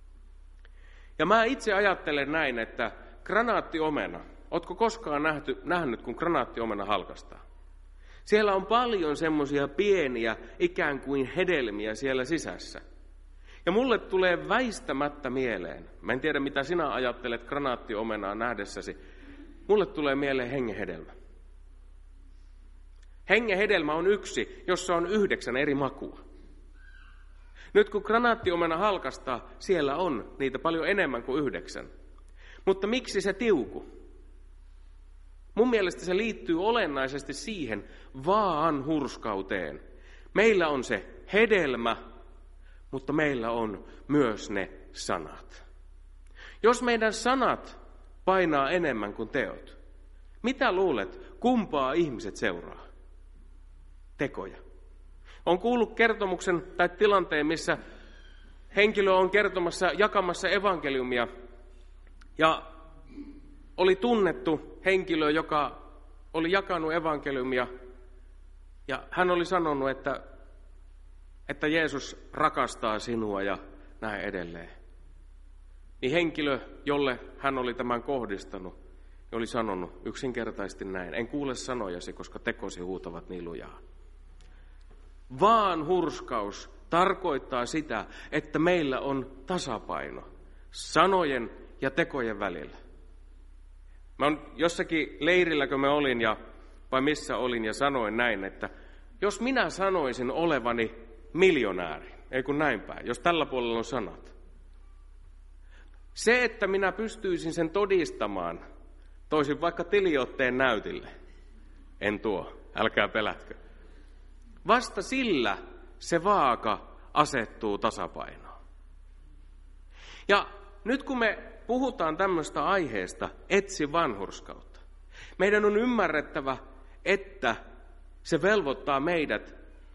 Ja mä itse ajattelen näin, että granaattiomena, ootko koskaan nähnyt, kun granaattiomena halkaistaan? Siellä on paljon semmoisia pieniä ikään kuin hedelmiä siellä sisässä. Ja mulle tulee väistämättä mieleen, mä en tiedä mitä sinä ajattelet granaattiomenaa nähdessäsi, mulle tulee mieleen hengenhedelmä. Hengenhedelmä on yksi, jossa on 9 eri makua. Nyt kun granaattiomena halkaistaa, siellä on niitä paljon enemmän kuin 9. Mutta miksi se tiuku? Mun mielestä se liittyy olennaisesti siihen vanhurskauteen. Meillä on se hedelmä, mutta meillä on myös ne sanat. Jos meidän sanat painaa enemmän kuin teot, mitä luulet, kumpaa ihmiset seuraa? Tekoja. On kuullut kertomuksen tai tilanteen, missä henkilö on jakamassa evankeliumia ja oli tunnettu henkilö, joka oli jakanut evankeliumia ja hän oli sanonut, että Jeesus rakastaa sinua ja näin edelleen. Niin henkilö, jolle hän oli tämän kohdistanut, oli sanonut yksinkertaisesti näin: en kuule sanojasi, koska tekosi huutavat niin lujaa. Vanhurskaus tarkoittaa sitä, että meillä on tasapaino sanojen ja tekojen välillä. Mä on jossakin leirillä, kun mä olin, ja vai missä olin ja sanoin näin, että jos minä sanoisin olevani miljonääri, ei kun näin päin, jos tällä puolella on sanat. Se, että minä pystyisin sen todistamaan, toisin vaikka tiliotteen näytille. En tuo, älkää pelätkö. Vasta sillä se vaaka asettuu tasapainoon. Ja nyt kun me puhutaan tämmöistä aiheesta, etsi vanhurskautta, meidän on ymmärrettävä, että se velvoittaa meidät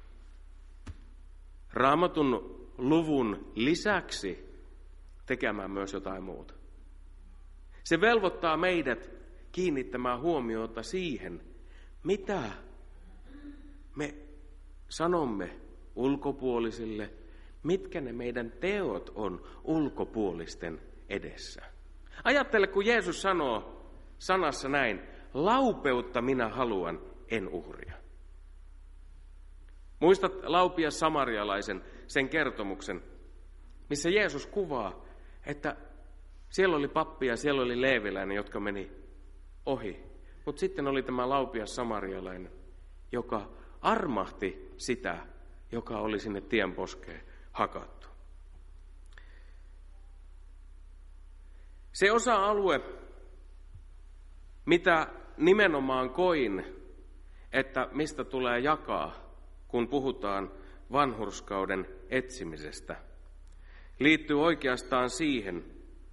Raamatun luvun lisäksi tekemään myös jotain muuta. Se velvoittaa meidät kiinnittämään huomiota siihen, mitä me sanomme ulkopuolisille, mitkä ne meidän teot on ulkopuolisten edessä. Ajattele, kun Jeesus sanoo sanassa näin, laupeutta minä haluan, en uhria. Muistat Laupias samarialaisen, sen kertomuksen, missä Jeesus kuvaa, että siellä oli pappi ja siellä oli leeviläinen, jotka meni ohi. Mutta sitten oli tämä Laupias samarialainen, joka armahti sitä, joka oli sinne tienposkeen hakattu. Se osa-alue, mitä nimenomaan koin, että mistä tulee jakaa, kun puhutaan vanhurskauden etsimisestä, liittyy oikeastaan siihen,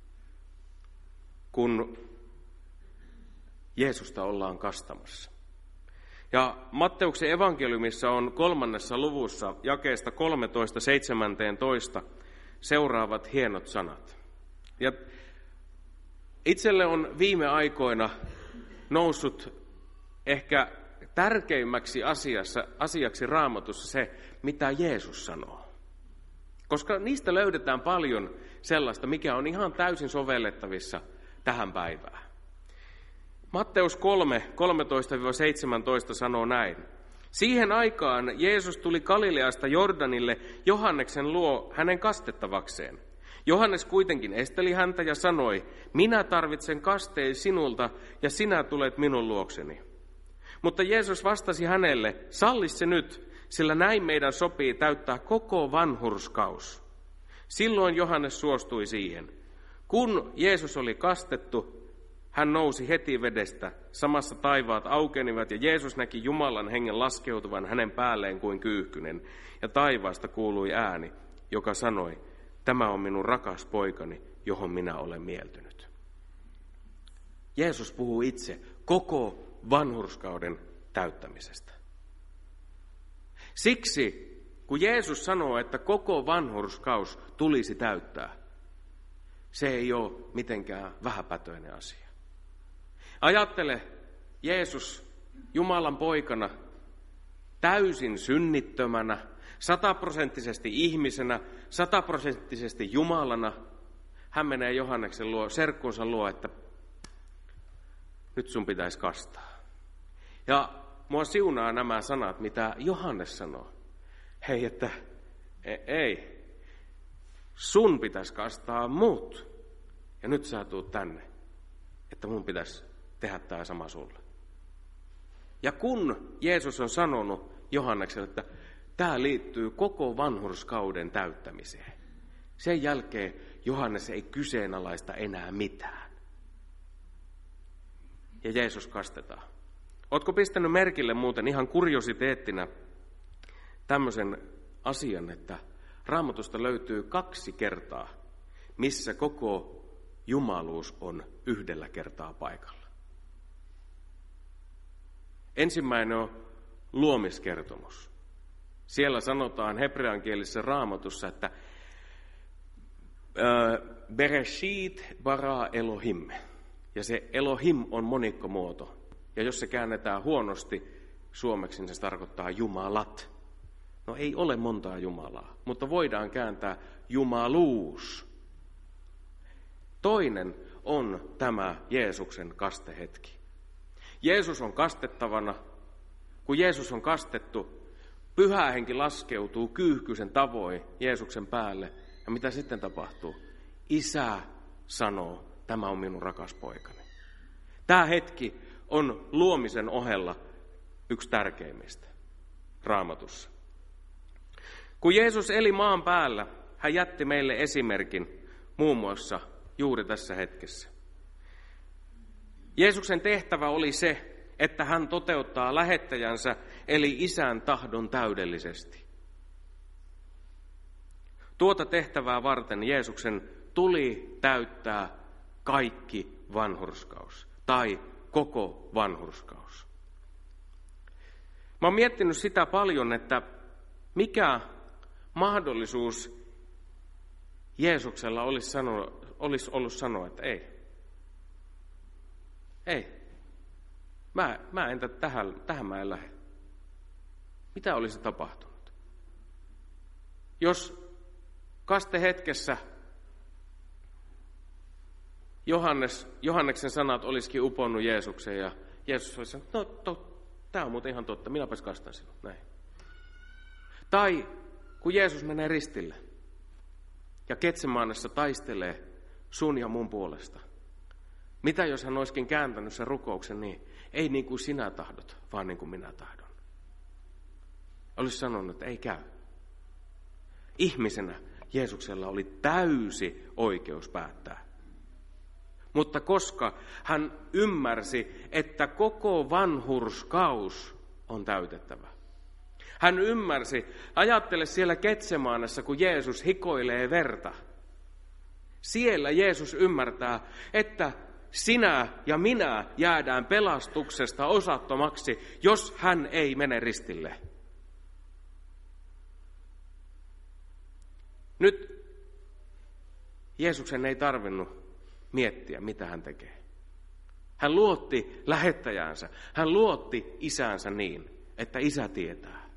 kun Jeesusta ollaan kastamassa. Ja Matteuksen evankeliumissa on 3. luvussa jakeesta 13-17 seuraavat hienot sanat. Ja itselle on viime aikoina noussut ehkä tärkeimmäksi asiaksi Raamatussa se, mitä Jeesus sanoo. Koska niistä löydetään paljon sellaista, mikä on ihan täysin sovellettavissa tähän päivään. Matteus 3, 13-17 sanoo näin. Siihen aikaan Jeesus tuli Galileasta Jordanille Johanneksen luo hänen kastettavakseen. Johannes kuitenkin esteli häntä ja sanoi, minä tarvitsen kasteen sinulta ja sinä tulet minun luokseni. Mutta Jeesus vastasi hänelle, salli se nyt, sillä näin meidän sopii täyttää koko vanhurskaus. Silloin Johannes suostui siihen. Kun Jeesus oli kastettu, hän nousi heti vedestä. Samassa taivaat aukenivat ja Jeesus näki Jumalan hengen laskeutuvan hänen päälleen kuin kyyhkynen. Ja taivaasta kuului ääni, joka sanoi, tämä on minun rakas poikani, johon minä olen mieltynyt. Jeesus puhuu itse koko vanhurskauden täyttämisestä. Siksi, kun Jeesus sanoo, että koko vanhurskaus tulisi täyttää, se ei ole mitenkään vähäpätöinen asia. Ajattele Jeesus Jumalan poikana, täysin synnittömänä, 100% ihmisenä, 100% Jumalana. Hän menee Johanneksen luo, serkkunsa luo, että nyt sun pitäisi kastaa. Ja mua siunaa nämä sanat, mitä Johannes sanoo. Hei, että ei, sun pitäisi kastaa mut. Ja nyt sä tuut tänne, että mun pitäisi tehdä tämä sama sulle. Ja kun Jeesus on sanonut Johannekselle, että tämä liittyy koko vanhurskauden täyttämiseen, sen jälkeen Johannes ei kyseenalaista enää mitään. Ja Jeesus kastetaan. Ootko pistänyt merkille muuten ihan kuriositeettina tämmöisen asian, että Raamatusta löytyy 2 kertaa, missä koko jumaluus on yhdellä kertaa paikalla. Ensimmäinen on luomiskertomus. Siellä sanotaan hebreankielisessä Raamatussa, että Bereshit bara Elohim. Ja se Elohim on monikkomuoto. Ja jos se käännetään huonosti suomeksi, niin se tarkoittaa jumalat. No ei ole montaa Jumalaa, mutta voidaan kääntää jumaluus. Toinen on tämä Jeesuksen kastehetki. Jeesus on kastettavana. Kun Jeesus on kastettu, Pyhä Henki laskeutuu kyyhkyisen tavoin Jeesuksen päälle. Ja mitä sitten tapahtuu? Isä sanoo, tämä on minun rakas poikani. Tämä hetki on luomisen ohella yksi tärkeimmistä Raamatussa. Kun Jeesus eli maan päällä, hän jätti meille esimerkin muun muassa juuri tässä hetkessä. Jeesuksen tehtävä oli se, että hän toteuttaa lähettäjänsä eli Isän tahdon täydellisesti. Tuota tehtävää varten Jeesuksen tuli täyttää kaikki vanhurskaus tai koko vanhurskaus. Mä oon miettinyt sitä paljon, että mikä mahdollisuus Jeesuksella olisi ollut sanoa, että ei. Mä entä tähän mä en lähde. Mitä olisi tapahtunut? Jos kastehetkessä Johanneksen sanat olisikin uponnut Jeesukseen ja Jeesus olisi sanonut, tämä on muuten ihan totta, minäpäs kastan sinut. Näin. Tai kun Jeesus menee ristille ja Getsemaanessa taistelee sun ja mun puolesta. Mitä jos hän olisikin kääntänyt sen rukouksen niin, ei niin kuin sinä tahdot, vaan niin kuin minä tahdon. Olisi sanonut, että ei käy. Ihmisenä Jeesuksella oli täysi oikeus päättää. Mutta koska hän ymmärsi, että koko vanhurskaus on täytettävä. Hän ymmärsi, ajattele siellä Getsemaanessa, kun Jeesus hikoilee verta. Siellä Jeesus ymmärtää, että sinä ja minä jäädään pelastuksesta osattomaksi, jos hän ei mene ristille. Nyt Jeesuksen ei tarvinnut miettiä, mitä hän tekee. Hän luotti lähettäjäänsä. Hän luotti isäänsä niin, että isä tietää.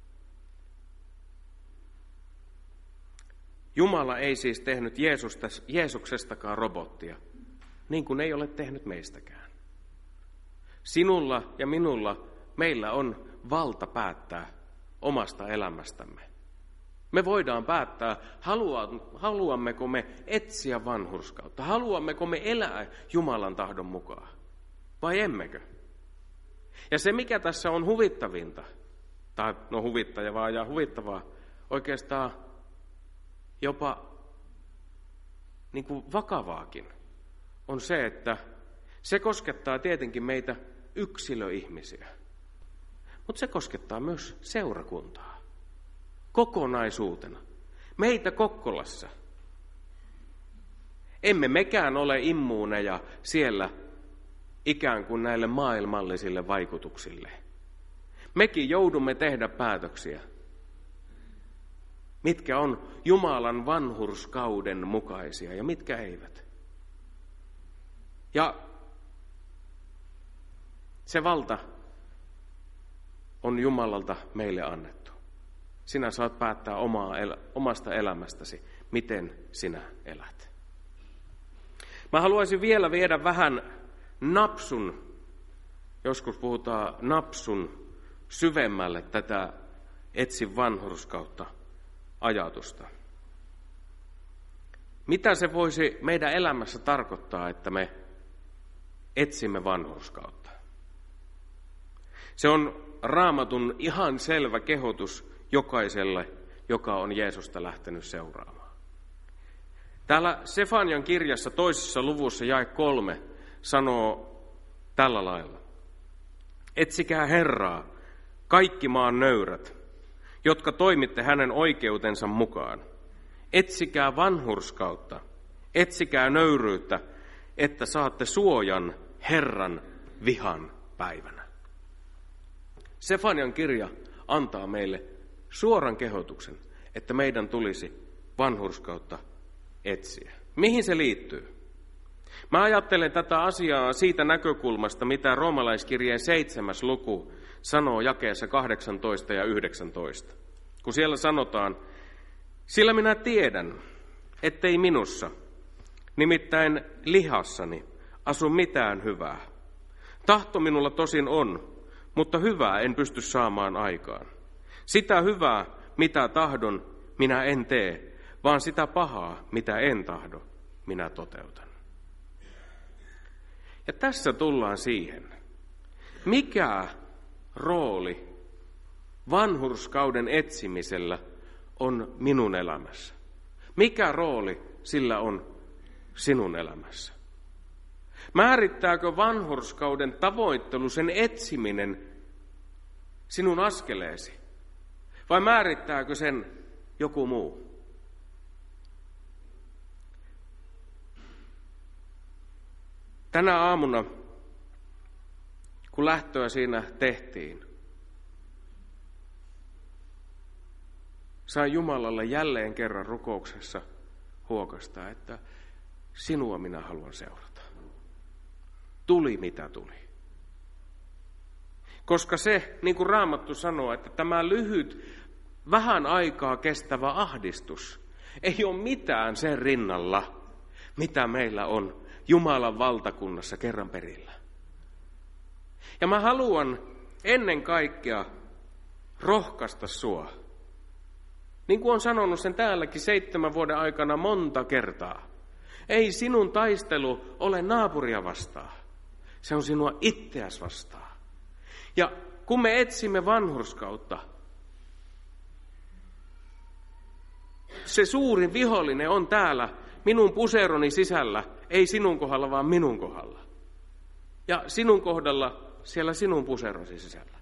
Jumala ei siis tehnyt Jeesuksestakaan robottia, niin kuin ei ole tehnyt meistäkään. Sinulla ja minulla meillä on valta päättää omasta elämästämme. Me voidaan päättää, haluammeko me etsiä vanhurskautta, haluammeko me elää Jumalan tahdon mukaan, vai emmekö? Ja se, mikä tässä on huvittavinta, tai huvittavaa ja huvittavaa, oikeastaan jopa niin kuin vakavaakin, on se, että se koskettaa tietenkin meitä yksilöihmisiä, mutta se koskettaa myös seurakuntaa. Kokonaisuutena. Meitä Kokkolassa. Emme mekään ole immuuneja siellä ikään kuin näille maailmallisille vaikutuksille. Mekin joudumme tehdä päätöksiä, mitkä on Jumalan vanhurskauden mukaisia ja mitkä eivät. Ja se valta on Jumalalta meille annettu. Sinä saat päättää omasta elämästäsi, miten sinä elät. Mä haluaisin vielä viedä vähän napsun, joskus puhutaan napsun syvemmälle tätä etsi vanhurskautta ajatusta. Mitä se voisi meidän elämässä tarkoittaa, että me etsimme vanhurskautta? Se on Raamatun ihan selvä kehotus jokaiselle, joka on Jeesusta lähtenyt seuraamaan. Täällä Sefanian kirjassa 2. luvussa jae 3 sanoo tällä lailla. Etsikää Herraa, kaikki maan nöyrät, jotka toimitte hänen oikeutensa mukaan. Etsikää vanhurskautta, etsikää nöyryyttä, että saatte suojan Herran vihan päivänä. Sefanian kirja antaa meille suoran kehotuksen, että meidän tulisi vanhurskautta etsiä. Mihin se liittyy? Mä ajattelen tätä asiaa siitä näkökulmasta, mitä roomalaiskirjeen 7. luku sanoo jakeessa 18 ja 19. Kun siellä sanotaan, sillä minä tiedän, ettei minussa, nimittäin lihassani, asu mitään hyvää. Tahto minulla tosin on, mutta hyvää en pysty saamaan aikaan. Sitä hyvää, mitä tahdon, minä en tee, vaan sitä pahaa, mitä en tahdo, minä toteutan. Ja tässä tullaan siihen, mikä rooli vanhurskauden etsimisellä on minun elämässä? Mikä rooli sillä on sinun elämässä? Määrittääkö vanhurskauden tavoittelu, sen etsiminen, sinun askeleesi? Vai määrittääkö sen joku muu? Tänä aamuna, kun lähtöä siinä tehtiin, sain Jumalalle jälleen kerran rukouksessa huokasta, että sinua minä haluan seurata. Tuli mitä tuli. Koska se, niin kuin Raamattu sanoo, että tämä lyhyt, vähän aikaa kestävä ahdistus ei ole mitään sen rinnalla, mitä meillä on Jumalan valtakunnassa kerran perillä. Ja mä haluan ennen kaikkea rohkaista sua. Niin kuin olen sanonut sen täälläkin 7 vuoden aikana monta kertaa. Ei sinun taistelu ole naapuria vastaan. Se on sinua itseäsi vastaan. Ja kun me etsimme vanhurskautta, se suurin vihollinen on täällä minun puseroni sisällä, ei sinun kohdalla, vaan minun kohdalla. Ja sinun kohdalla siellä sinun puserosi sisällä.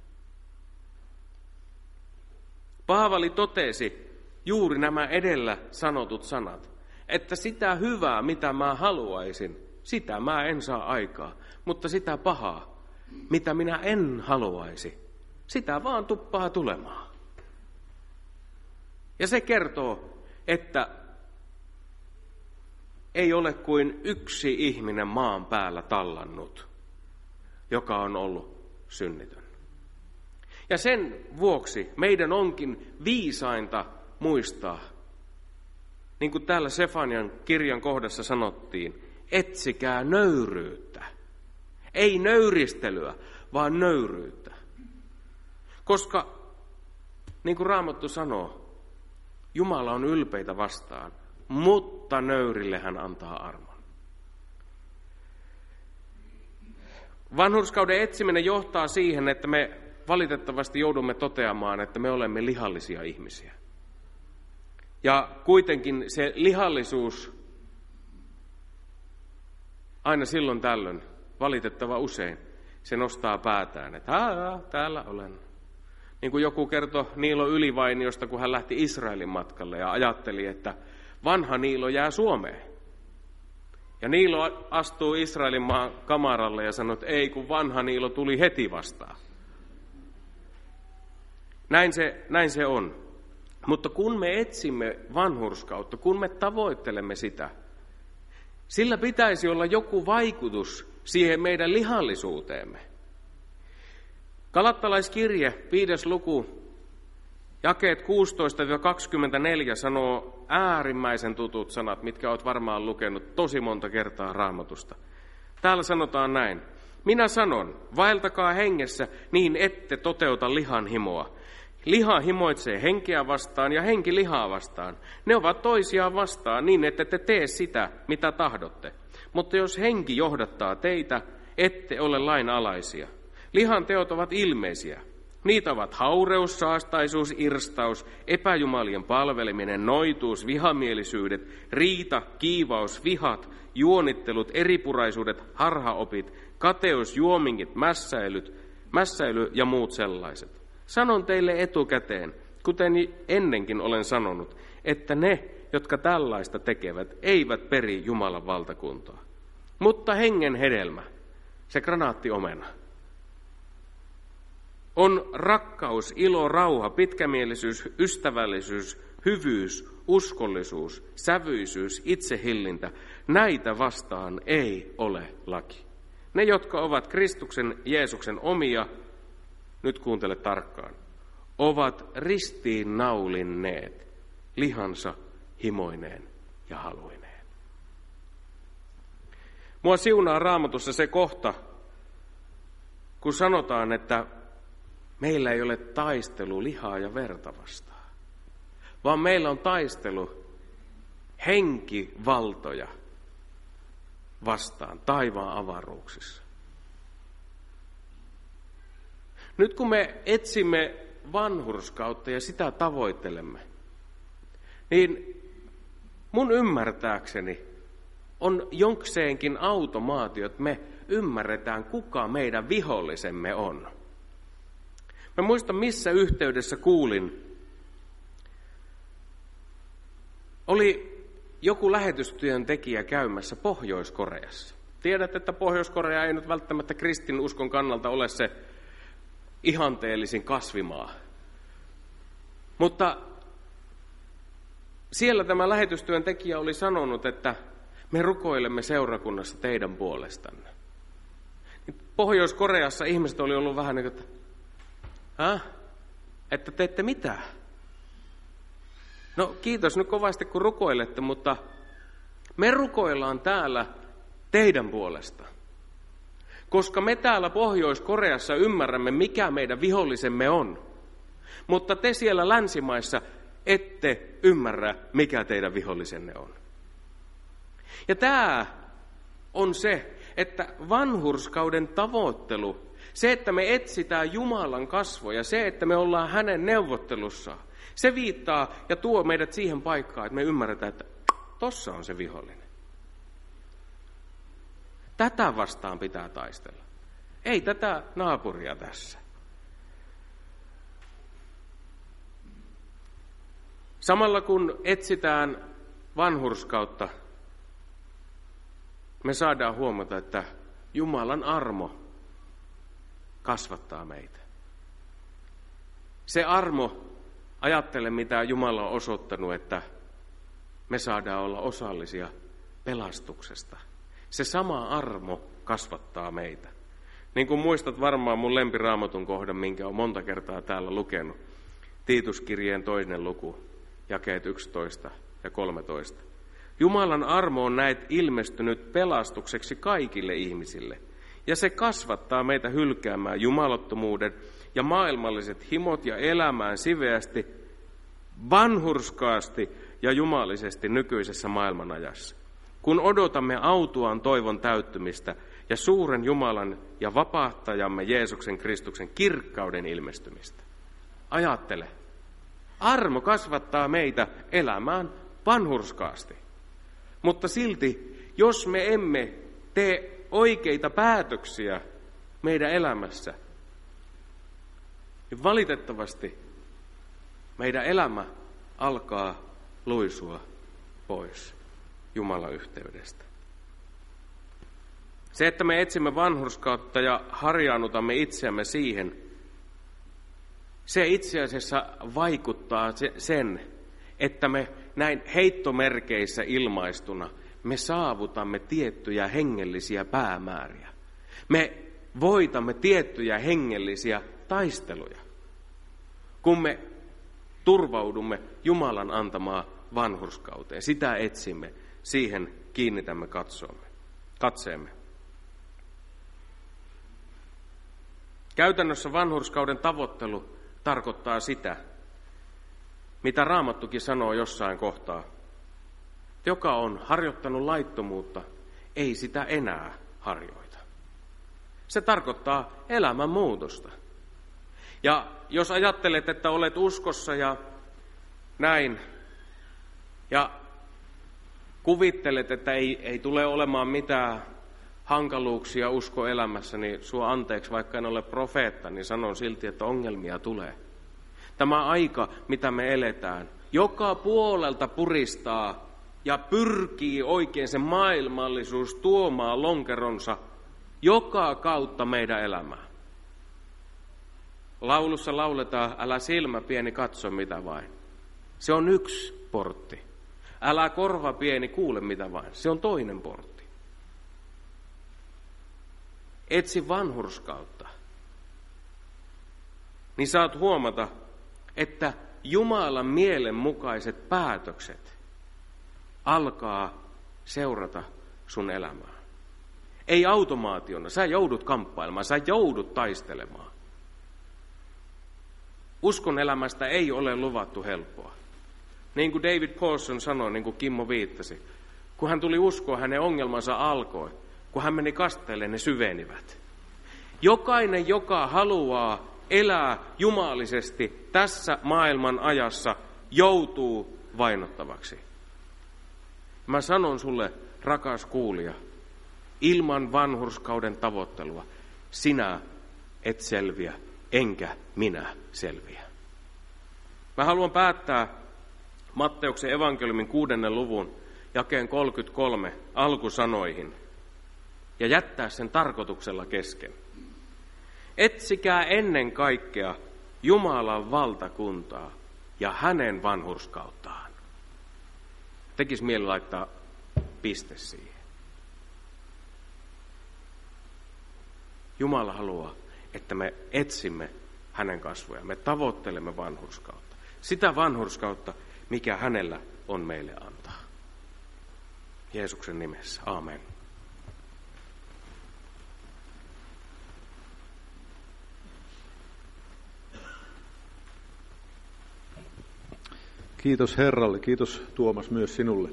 Paavali totesi juuri nämä edellä sanotut sanat, että sitä hyvää, mitä mä haluaisin, sitä mä en saa aikaa, mutta sitä pahaa, mitä minä en haluaisi, sitä vaan tuppaa tulemaan. Ja se kertoo, että ei ole kuin yksi ihminen maan päällä tallannut, joka on ollut synnitön. Ja sen vuoksi meidän onkin viisainta muistaa, niin kuin täällä Sefanian kirjan kohdassa sanottiin, etsikää nöyryyttä. Ei nöyristelyä, vaan nöyryyttä. Koska, niin kuin Raamattu sanoo, Jumala on ylpeitä vastaan, mutta nöyrille hän antaa armon. Vanhurskauden etsiminen johtaa siihen, että me valitettavasti joudumme toteamaan, että me olemme lihallisia ihmisiä. Ja kuitenkin se lihallisuus aina silloin tällöin, valitettava usein, se nostaa päätään, että täällä olen. Niin kuin joku kertoi Niilo Ylivainiosta, kun hän lähti Israelin matkalle ja ajatteli, että vanha Niilo jää Suomeen. Ja Niilo astuu Israelin maan kamaralle ja sanoi, että ei, kun vanha Niilo tuli heti vastaan. Näin se on. Mutta kun me etsimme vanhurskautta, kun me tavoittelemme sitä, sillä pitäisi olla joku vaikutus siihen meidän lihallisuuteemme. Galattalaiskirje, 5. luku, jakeet 16-24 sanoo äärimmäisen tutut sanat, mitkä olet varmaan lukenut tosi monta kertaa Raamatusta. Täällä sanotaan näin. Minä sanon, vaeltakaa hengessä, niin ette toteuta lihan himoa. Liha himoitsee henkeä vastaan ja henki lihaa vastaan. Ne ovat toisiaan vastaan niin, että te tee sitä, mitä tahdotte. Mutta jos henki johdattaa teitä, ette ole lain alaisia. Lihan teot ovat ilmeisiä. Niitä ovat haureus, saastaisuus, irstaus, epäjumalien palveleminen, noituus, vihamielisyydet, riita, kiivaus, vihat, juonittelut, eripuraisuudet, harhaopit, kateus, juomingit, mässäily ja muut sellaiset. Sanon teille etukäteen, kuten ennenkin olen sanonut, että ne, jotka tällaista tekevät, eivät peri Jumalan valtakuntaa. Mutta hengen hedelmä, se granaattiomena, on rakkaus, ilo, rauha, pitkämielisyys, ystävällisyys, hyvyys, uskollisuus, sävyisyys, itsehillintä. Näitä vastaan ei ole laki. Ne, jotka ovat Kristuksen Jeesuksen omia, nyt kuuntele tarkkaan, ovat ristiin naulinneet lihansa himoineen ja haluineen. Mua siunaa Raamatussa se kohta, kun sanotaan, että meillä ei ole taistelu lihaa ja verta vastaan, vaan meillä on taistelu henkivaltoja vastaan taivaan avaruuksissa. Nyt kun me etsimme vanhurskautta ja sitä tavoittelemme, niin mun ymmärtääkseni on jonkseenkin automaatio, että me ymmärretään, kuka meidän vihollisemme on. Mä muistan, missä yhteydessä kuulin. Oli joku lähetystyöntekijä käymässä Pohjois-Koreassa. Tiedät, että Pohjois-Korea ei nyt välttämättä kristinuskon kannalta ole se ihanteellisin kasvimaa. Mutta siellä tämä lähetystyöntekijä oli sanonut, että me rukoilemme seurakunnassa teidän puolestanne. Pohjois-Koreassa ihmiset oli ollut vähän niin kuin, että teette mitä? No kiitos nyt kovasti kun rukoilette, mutta me rukoillaan täällä teidän puolesta. Koska me täällä Pohjois-Koreassa ymmärrämme, mikä meidän vihollisemme on. Mutta te siellä länsimaissa ette ymmärrä, mikä teidän vihollisenne on. Ja tämä on se, että vanhurskauden tavoittelu, se, että me etsitään Jumalan kasvoja, se, että me ollaan hänen neuvottelussaan, se viittaa ja tuo meidät siihen paikkaan, että me ymmärretään, että tossa on se vihollinen. Tätä vastaan pitää taistella. Ei tätä naapuria tässä. Samalla kun etsitään vanhurskautta, me saadaan huomata, että Jumalan armo kasvattaa meitä. Se armo, ajattele mitä Jumala on osoittanut, että me saadaan olla osallisia pelastuksesta. Se sama armo kasvattaa meitä. Niin kuin muistat varmaan mun lempiraamatun kohdan, minkä olen monta kertaa täällä lukenut. Tiituskirjeen 2. luku, jakeet 11 ja 13. Jumalan armo on näet ilmestynyt pelastukseksi kaikille ihmisille, ja se kasvattaa meitä hylkäämään jumalattomuuden ja maailmalliset himot ja elämään siveästi, vanhurskaasti ja jumalisesti nykyisessä maailmanajassa, kun odotamme autuaan toivon täyttymistä ja suuren Jumalan ja vapahtajamme Jeesuksen Kristuksen kirkkauden ilmestymistä. Ajattele, armo kasvattaa meitä elämään vanhurskaasti. Mutta silti, jos me emme tee oikeita päätöksiä meidän elämässä, niin valitettavasti meidän elämä alkaa luisua pois Jumalan yhteydestä. Se, että me etsimme vanhurskautta ja harjaannutamme itseämme siihen, se itse asiassa vaikuttaa sen, että me näin heittomerkeissä ilmaistuna me saavutamme tiettyjä hengellisiä päämääriä. Me voitamme tiettyjä hengellisiä taisteluja, kun me turvaudumme Jumalan antamaan vanhurskauteen. Sitä etsimme, siihen kiinnitämme katseemme. Käytännössä vanhurskauden tavoittelu tarkoittaa sitä, mitä Raamattukin sanoo jossain kohtaa. Joka on harjoittanut laittomuutta, ei sitä enää harjoita. Se tarkoittaa elämän muutosta. Ja jos ajattelet, että olet uskossa ja näin, ja kuvittelet, että ei tule olemaan mitään hankaluuksia uskoelämässä, niin sua anteeksi, vaikka en ole profeetta, niin sanon silti, että ongelmia tulee. Tämä aika, mitä me eletään, joka puolelta puristaa ja pyrkii oikein se maailmallisuus tuomaan lonkeronsa joka kautta meidän elämään. Laulussa lauletaan, älä silmä pieni katso mitä vain. Se on yksi portti. Älä korva pieni kuule mitä vain. Se on toinen portti. Etsi vanhurskautta. Niin saat huomata, että Jumalan mielenmukaiset päätökset alkaa seurata sun elämää. Ei automaationa. Sä joudut kamppailemaan, sä joudut taistelemaan. Uskon elämästä ei ole luvattu helppoa. Niin kuin David Pawson sanoi, niin kuin Kimmo viittasi. Kun hän tuli uskoa, hänen ongelmansa alkoi. Kun hän meni kasteelle, ne syvenivät. Jokainen, joka haluaa elää jumalisesti tässä maailman ajassa, joutuu vainottavaksi. Mä sanon sulle, rakas kuulija, ilman vanhurskauden tavoittelua sinä et selviä, enkä minä selviä. Mä haluan päättää Matteuksen evankeliumin 6. luvun jakeen 33 alkusanoihin ja jättää sen tarkoituksella kesken. Etsikää ennen kaikkea Jumalan valtakuntaa ja hänen vanhurskauttaan. Tekis mieli laittaa piste siihen. Jumala haluaa, että me etsimme hänen kasvojaan, me tavoittelemme vanhurskautta. Sitä vanhurskautta, mikä hänellä on meille antaa. Jeesuksen nimessä. Aamen. Kiitos Herralle, kiitos Tuomas myös sinulle.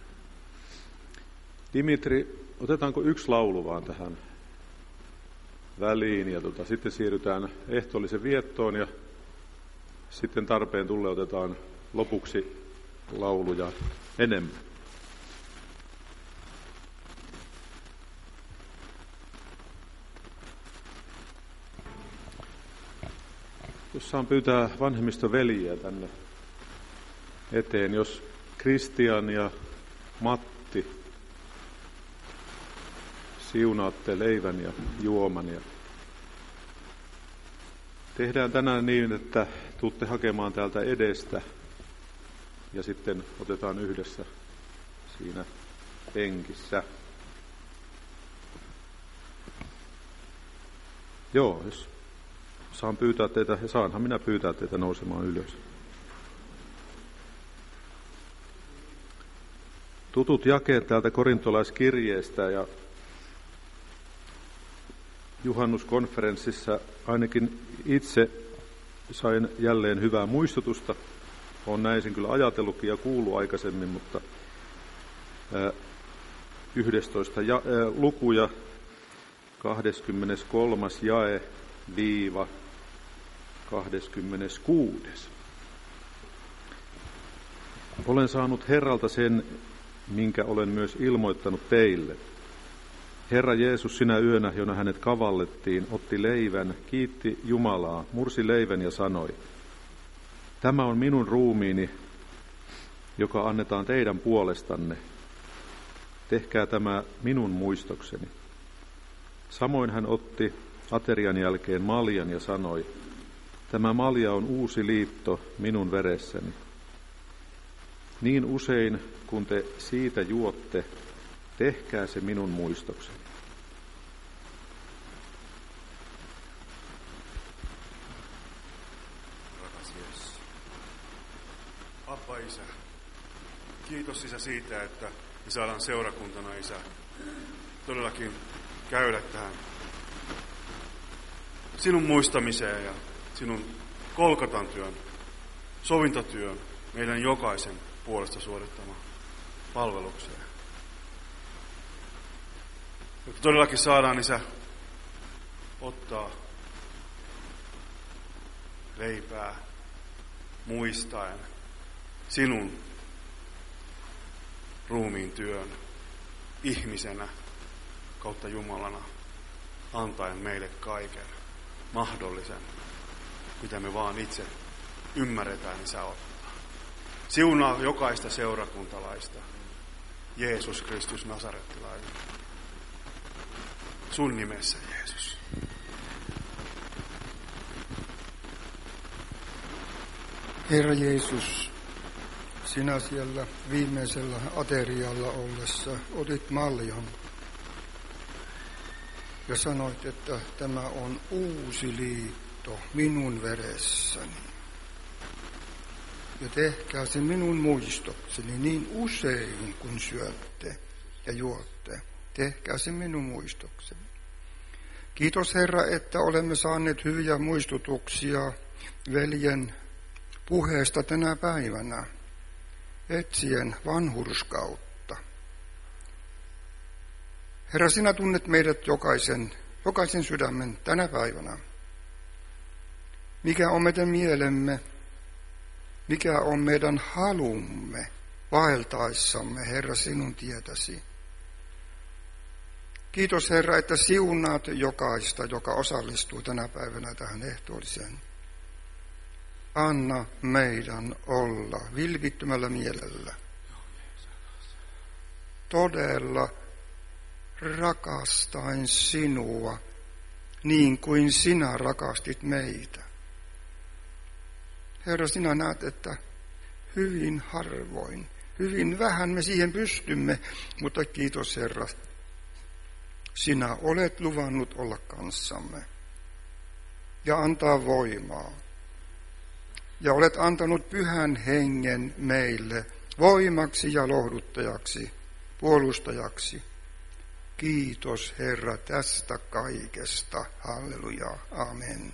Dimitri, otetaanko yksi laulu vaan tähän väliin ja sitten siirrytään ehtoollisen viettoon ja sitten tarpeen tulle otetaan lopuksi lauluja enemmän. Jos saan pyytää vanhemmistoveliä tänne eteen, jos Kristian ja Matti siunaatte leivän ja juoman. Ja tehdään tänään niin, että tuutte hakemaan täältä edestä ja sitten otetaan yhdessä siinä penkissä. Joo, jos saan pyytää teitä, ja saanhan minä pyytää teitä nousemaan ylös. Tutut jakeet täältä korintolaiskirjeestä ja juhannuskonferenssissa ainakin itse sain jälleen hyvää muistutusta. Olen näin sen kyllä ajatellutkin ja kuullut aikaisemmin, mutta 11 lukuja 23. jae viiva 26. Olen saanut Herralta sen, minkä olen myös ilmoittanut teille. Herra Jeesus sinä yönä, jona hänet kavallettiin, otti leivän, kiitti Jumalaa, mursi leivän ja sanoi, tämä on minun ruumiini, joka annetaan teidän puolestanne. Tehkää tämä minun muistokseni. Samoin hän otti aterian jälkeen maljan ja sanoi, tämä malja on uusi liitto minun veressäni. Niin usein, kun te siitä juotte, tehkää se minun muistokseni. Rakas Jeesus. Appa Isä, kiitos Isä siitä, että me saadaan seurakuntana Isä todellakin käydä tähän sinun muistamiseen ja sinun Kolkatan työn, sovintotyön, meidän jokaisen puolesta suorittamaan palvelukseen. Jotta todellakin saadaan Isä ottaa leipää muistaen sinun ruumiin työn ihmisenä kautta Jumalana, antaen meille kaiken mahdollisen, mitä me vaan itse ymmärretään Isä ottaa. Siunaa jokaista seurakuntalaista, Jeesus Kristus Nasarettilainen. Sun nimessä, Jeesus. Herra Jeesus, sinä siellä viimeisellä aterialla ollessa otit maljan ja sanoit, että tämä on uusi liitto minun veressäni. Ja tehkää se minun muistokseni niin usein, kun syötte ja juotte. Tehkää se minun muistokseni. Kiitos Herra, että olemme saaneet hyviä muistutuksia veljen puheesta tänä päivänä, etsien vanhurskautta. Herra, sinä tunnet meidät jokaisen sydämen tänä päivänä. Mikä on meidän mielemme? Mikä on meidän halumme vaeltaessamme, Herra, sinun tietäsi? Kiitos, Herra, että siunaat jokaista, joka osallistuu tänä päivänä tähän ehtoolliseen. Anna meidän olla vilpittömällä mielellä. Todella rakastain sinua niin kuin sinä rakastit meitä. Herra, sinä näet, että hyvin harvoin, hyvin vähän me siihen pystymme, mutta kiitos, Herra. Sinä olet luvannut olla kanssamme ja antaa voimaa. Ja olet antanut Pyhän Hengen meille voimaksi ja lohduttajaksi, puolustajaksi. Kiitos, Herra, tästä kaikesta. Halleluja. Amen.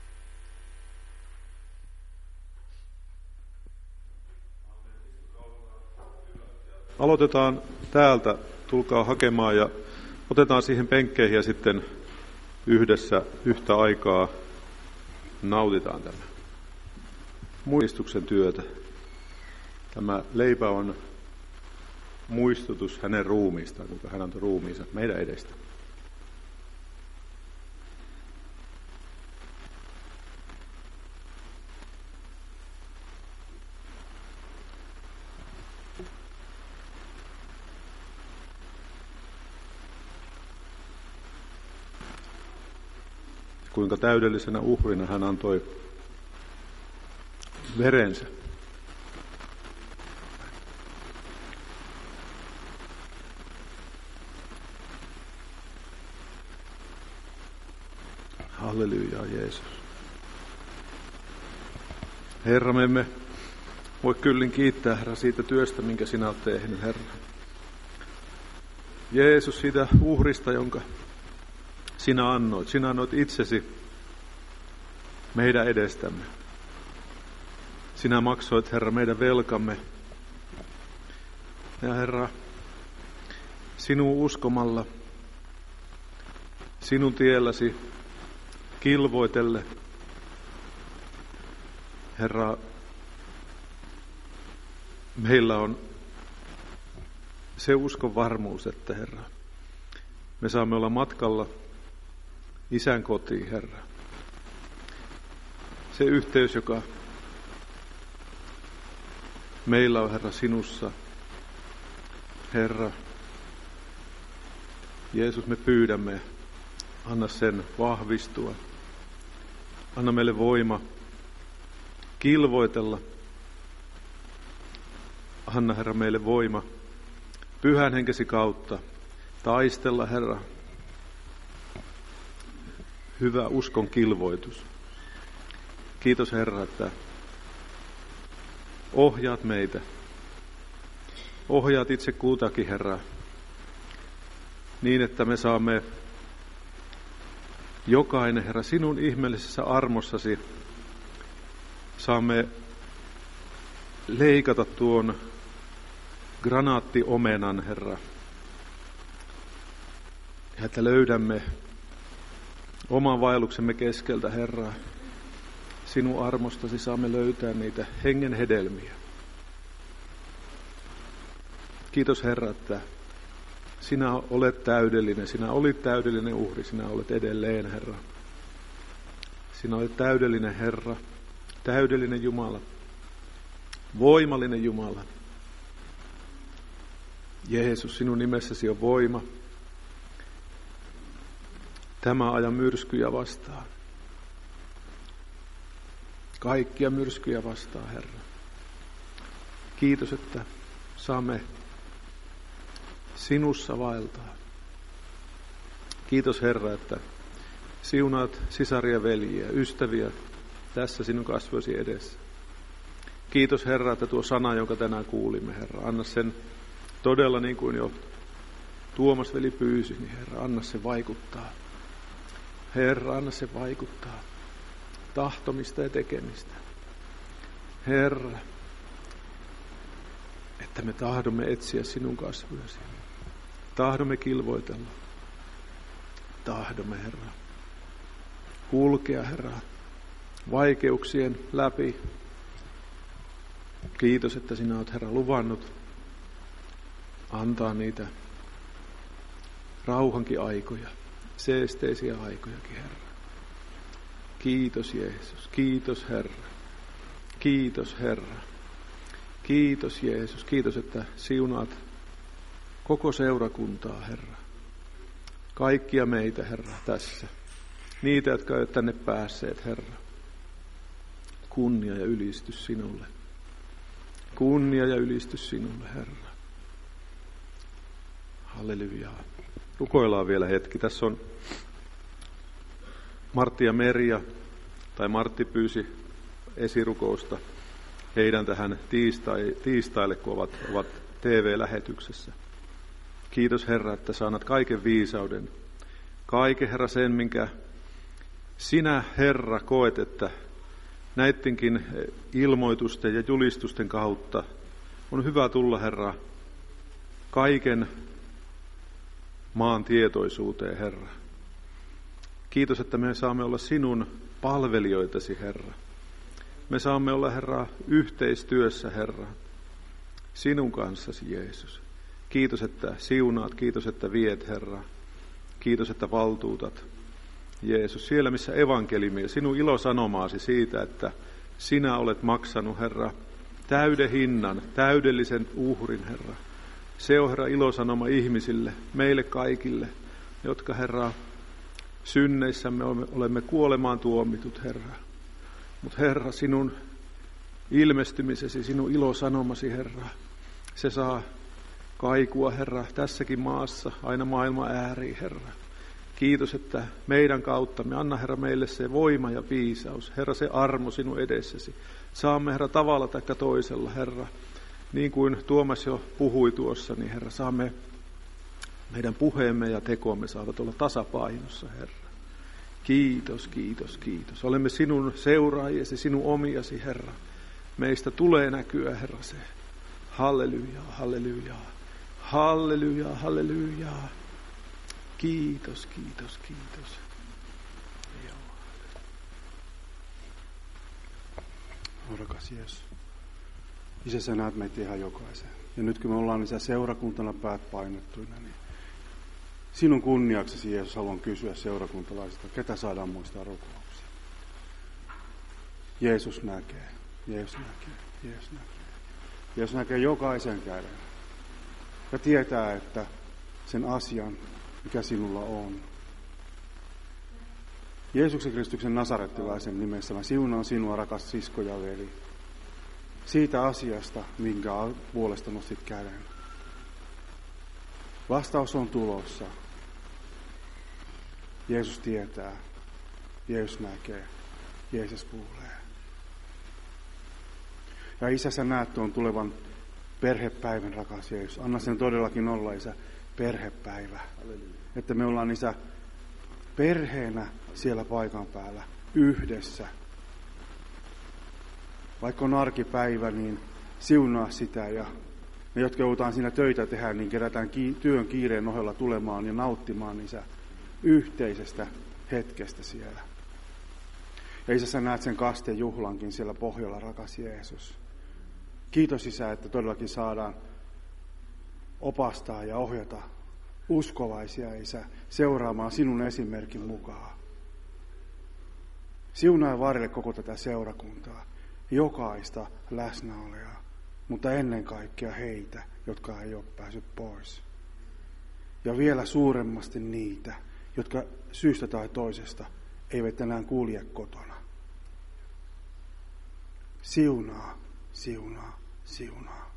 Aloitetaan täältä. Tulkaa hakemaan ja otetaan siihen penkkeihin ja sitten yhdessä yhtä aikaa nautitaan tämä muistuksen työtä. Tämä leipä on muistutus hänen ruumiistaan, kuinka hän antoi ruumiinsa meidän edestä. Kuinka täydellisenä uhrina hän antoi verensä. Halleluja, Jeesus. Herra, me emme voi kyllin kiittää, Herra, siitä työstä, minkä sinä olet tehnyt, Herra. Jeesus, siitä uhrista, jonka sinä annoit. Sinä annoit itsesi meidän edestämme. Sinä maksoit, Herra, meidän velkamme. Ja Herra, sinun uskomalla, sinun tielläsi kilvoitelle, Herra, meillä on se uskon varmuus, että Herra, me saamme olla matkalla Isän kotiin, Herra. Se yhteys, joka meillä on, Herra, sinussa. Herra, Jeesus, me pyydämme, anna sen vahvistua. Anna meille voima kilvoitella. Anna, Herra, meille voima Pyhän Henkesi kautta taistella, Herra. Hyvä uskon kilvoitus. Kiitos, Herra, että ohjaat meitä. Ohjaat itse kultakin, Herra, niin että me saamme jokainen, Herra, sinun ihmeellisessä armossasi saamme leikata tuon granaattiomenan, Herra, ja että löydämme oman vaelluksemme keskeltä, Herra, sinun armostasi saamme löytää niitä hengen hedelmiä. Kiitos, Herra, että sinä olet täydellinen, sinä olit täydellinen uhri, sinä olet edelleen, Herra. Sinä olet täydellinen Herra, täydellinen Jumala, voimallinen Jumala. Jeesus, sinun nimessäsi on voima tämän ajan myrskyjä vastaan. Kaikkia myrskyjä vastaan, Herra. Kiitos, että saamme sinussa vaeltaa. Kiitos, Herra, että siunaat sisaria, veljiä, ystäviä tässä sinun kasvoisi edessä. Kiitos, Herra, että tuo sana, jonka tänään kuulimme, Herra, anna sen todella niin kuin jo Tuomas veli pyysi, niin Herra, anna se vaikuttaa. Herra, anna se vaikuttaa tahtomista ja tekemistä. Herra, että me tahdomme etsiä sinun kasvojasi. Tahdomme kilvoitella. Tahdomme, Herra, kulkea, Herra, vaikeuksien läpi. Kiitos, että sinä olet, Herra, luvannut antaa niitä rauhankin aikoja, seesteisiä aikojakin, Herra. Kiitos, Jeesus. Kiitos, Herra. Kiitos, Herra. Kiitos, Jeesus. Kiitos, että siunaat koko seurakuntaa, Herra. Kaikkia meitä, Herra, tässä. Niitä, jotka eivät tänne päässeet, Herra. Kunnia ja ylistys sinulle. Kunnia ja ylistys sinulle, Herra. Hallelujaa. Rukoillaan vielä hetki. Tässä on Martti ja Merja, tai Martti pyysi esirukousta heidän tähän tiistaille, kun ovat TV-lähetyksessä. Kiitos, Herra, että sä annat kaiken viisauden. Kaiken, Herra, sen, minkä sinä, Herra, koet, että näidenkin ilmoitusten ja julistusten kautta on hyvä tulla, Herra, kaiken maan tietoisuuteen, Herra. Kiitos, että me saamme olla sinun palvelijoitasi, Herra. Me saamme olla, Herra, yhteistyössä, Herra, sinun kanssasi, Jeesus. Kiitos, että siunaat, kiitos, että viet, Herra. Kiitos, että valtuutat, Jeesus. Siellä, missä evankeliumi ja sinun ilosanomaasi siitä, että sinä olet maksanut, Herra, täyden hinnan, täydellisen uhrin, Herra. Se on, Herra, ilosanoma ihmisille, meille kaikille, jotka, Herra, synneissämme olemme kuolemaan tuomitut, Herra. Mutta, Herra, sinun ilmestymisesi, sinun ilosanomasi, Herra, se saa kaikua, Herra, tässäkin maassa, aina maailman ääriin, Herra. Kiitos, että meidän kauttamme, anna, Herra, meille se voima ja viisaus, Herra, se armo sinun edessäsi. Saamme, Herra, tavalla tai toisella, Herra, niin kuin Tuomas jo puhui tuossa, niin, Herra, saamme, meidän puheemme ja tekomme saavat olla tasapainossa, Herra. Kiitos, kiitos, kiitos. Olemme sinun seuraajasi, sinun omiasi, Herra. Meistä tulee näkyä, Herra, se. Hallelujaa, hallelujaa, hallelujaa, hallelujaa. Kiitos, kiitos, kiitos. Rakas Jeesus. Isä, sä näet meitä ihan jokaisen. Ja nyt kun me ollaan lisää seurakuntana päät painottuina, niin sinun kunniaksesi, Jeesus, haluan kysyä seurakuntalaisilta, ketä saadaan muistaa rukouksia. Jeesus näkee, Jeesus näkee, Jeesus näkee. Jeesus näkee jokaisen käden ja tietää, että sen asian, mikä sinulla on. Jeesuksen Kristuksen nasarettilaisen nimessä mä siunaan sinua, rakas sisko ja veli, siitä asiasta, minkä puolesta nostit käden. Vastaus on tulossa. Jeesus tietää, Jeesus näkee, Jeesus kuulee. Ja Isä, sä näet tuon tulevan perhepäivän, rakas Jeesus. Anna sen todellakin olla, Isä, perhepäivä. Että me ollaan, Isä, perheenä siellä paikan päällä, yhdessä. Vaikka on arkipäivä, niin siunaa sitä, ja me, jotka joudutaan siinä töitä tehdä, niin kerätään työn kiireen ohella tulemaan ja nauttimaan, Isä, yhteisestä hetkestä siellä. Ja Isä, sä näet sen kastejuhlankin siellä pohjalla, rakas Jeesus. Kiitos, Isä, että todellakin saadaan opastaa ja ohjata uskovaisia, Isä, seuraamaan sinun esimerkin mukaan. Siunaa ja varjele koko tätä seurakuntaa, jokaista läsnäolijaa, mutta ennen kaikkea heitä, jotka ei ole päässyt pois. Ja vielä suuremmasti niitä, jotka syystä tai toisesta eivät enää kulje kotona. Siunaa, siunaa, siunaa.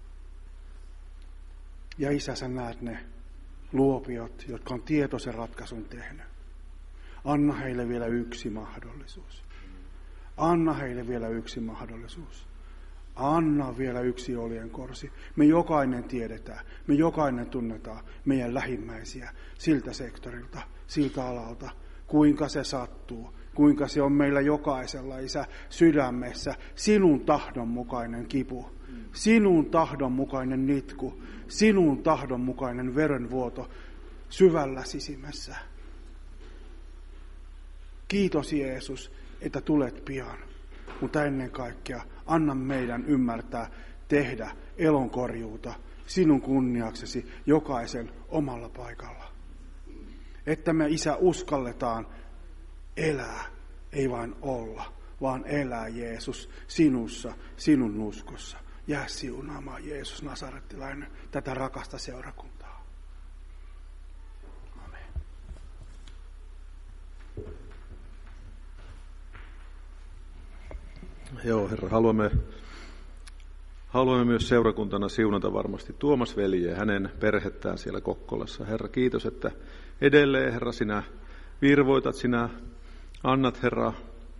Ja Isä, sä näet ne luopiot, jotka on tietoisen ratkaisun tehnyt. Anna heille vielä yksi mahdollisuus. Anna heille vielä yksi mahdollisuus. Anna vielä yksi oljenkorsi. Me jokainen tiedetään, me jokainen tunnetaan meidän lähimmäisiä siltä sektorilta, siltä alalta, kuinka se sattuu, kuinka se on meillä jokaisella, Isä, sydämessä sinun tahdon mukainen kipu, sinun tahdon mukainen nitku, sinun tahdon mukainen verenvuoto syvällä sisimmässä. Kiitos, Jeesus, että tulet pian. mutta ennen kaikkea anna meidän ymmärtää tehdä elonkorjuuta sinun kunniaksesi jokaisen omalla paikalla. Että me, Isä, uskalletaan elää, ei vain olla, vaan elää, Jeesus, sinussa, sinun uskossa. Jää siunaamaan, Jeesus Nasarettilainen, tätä rakasta seurakuntaa. Amen. Joo, Herra, haluamme myös seurakuntana siunata varmasti Tuomas veljeä ja hänen perhettään siellä Kokkolassa. Herra, kiitos, että edelleen, Herra, sinä virvoitat, sinä annat, Herra,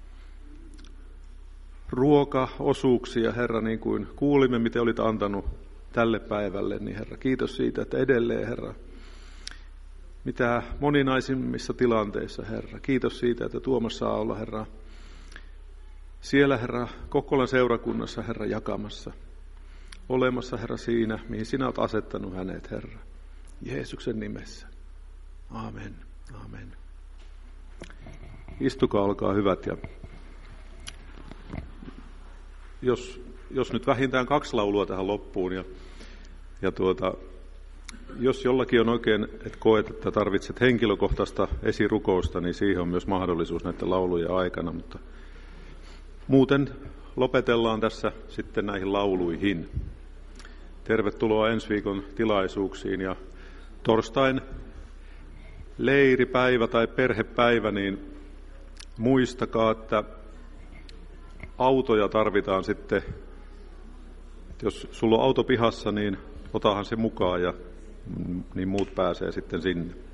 ruokaosuuksia, Herra, niin kuin kuulimme, miten olit antanut tälle päivälle, niin Herra, kiitos siitä, että edelleen, Herra, mitä moninaisimmissa tilanteissa, Herra, kiitos siitä, että Tuomas saa olla, Herra, siellä, Herra, Kokkolan seurakunnassa, Herra, jakamassa, olemassa, Herra, siinä, mihin sinä olet asettanut hänet, Herra, Jeesuksen nimessä. Amen, amen. Istukaa, olkaa hyvät, ja jos nyt vähintään 2 laulua tähän loppuun, ja jos jollakin on oikein, että koet, että tarvitset henkilökohtaista esirukousta, niin siihen on myös mahdollisuus näiden laulujen aikana, mutta muuten lopetellaan tässä sitten näihin lauluihin. Tervetuloa ensi viikon tilaisuuksiin, ja torstain leiripäivä tai perhepäivä, niin muistakaa, että autoja tarvitaan sitten. Jos sulla on auto pihassa, niin otahan se mukaan, ja niin muut pääsee sitten sinne.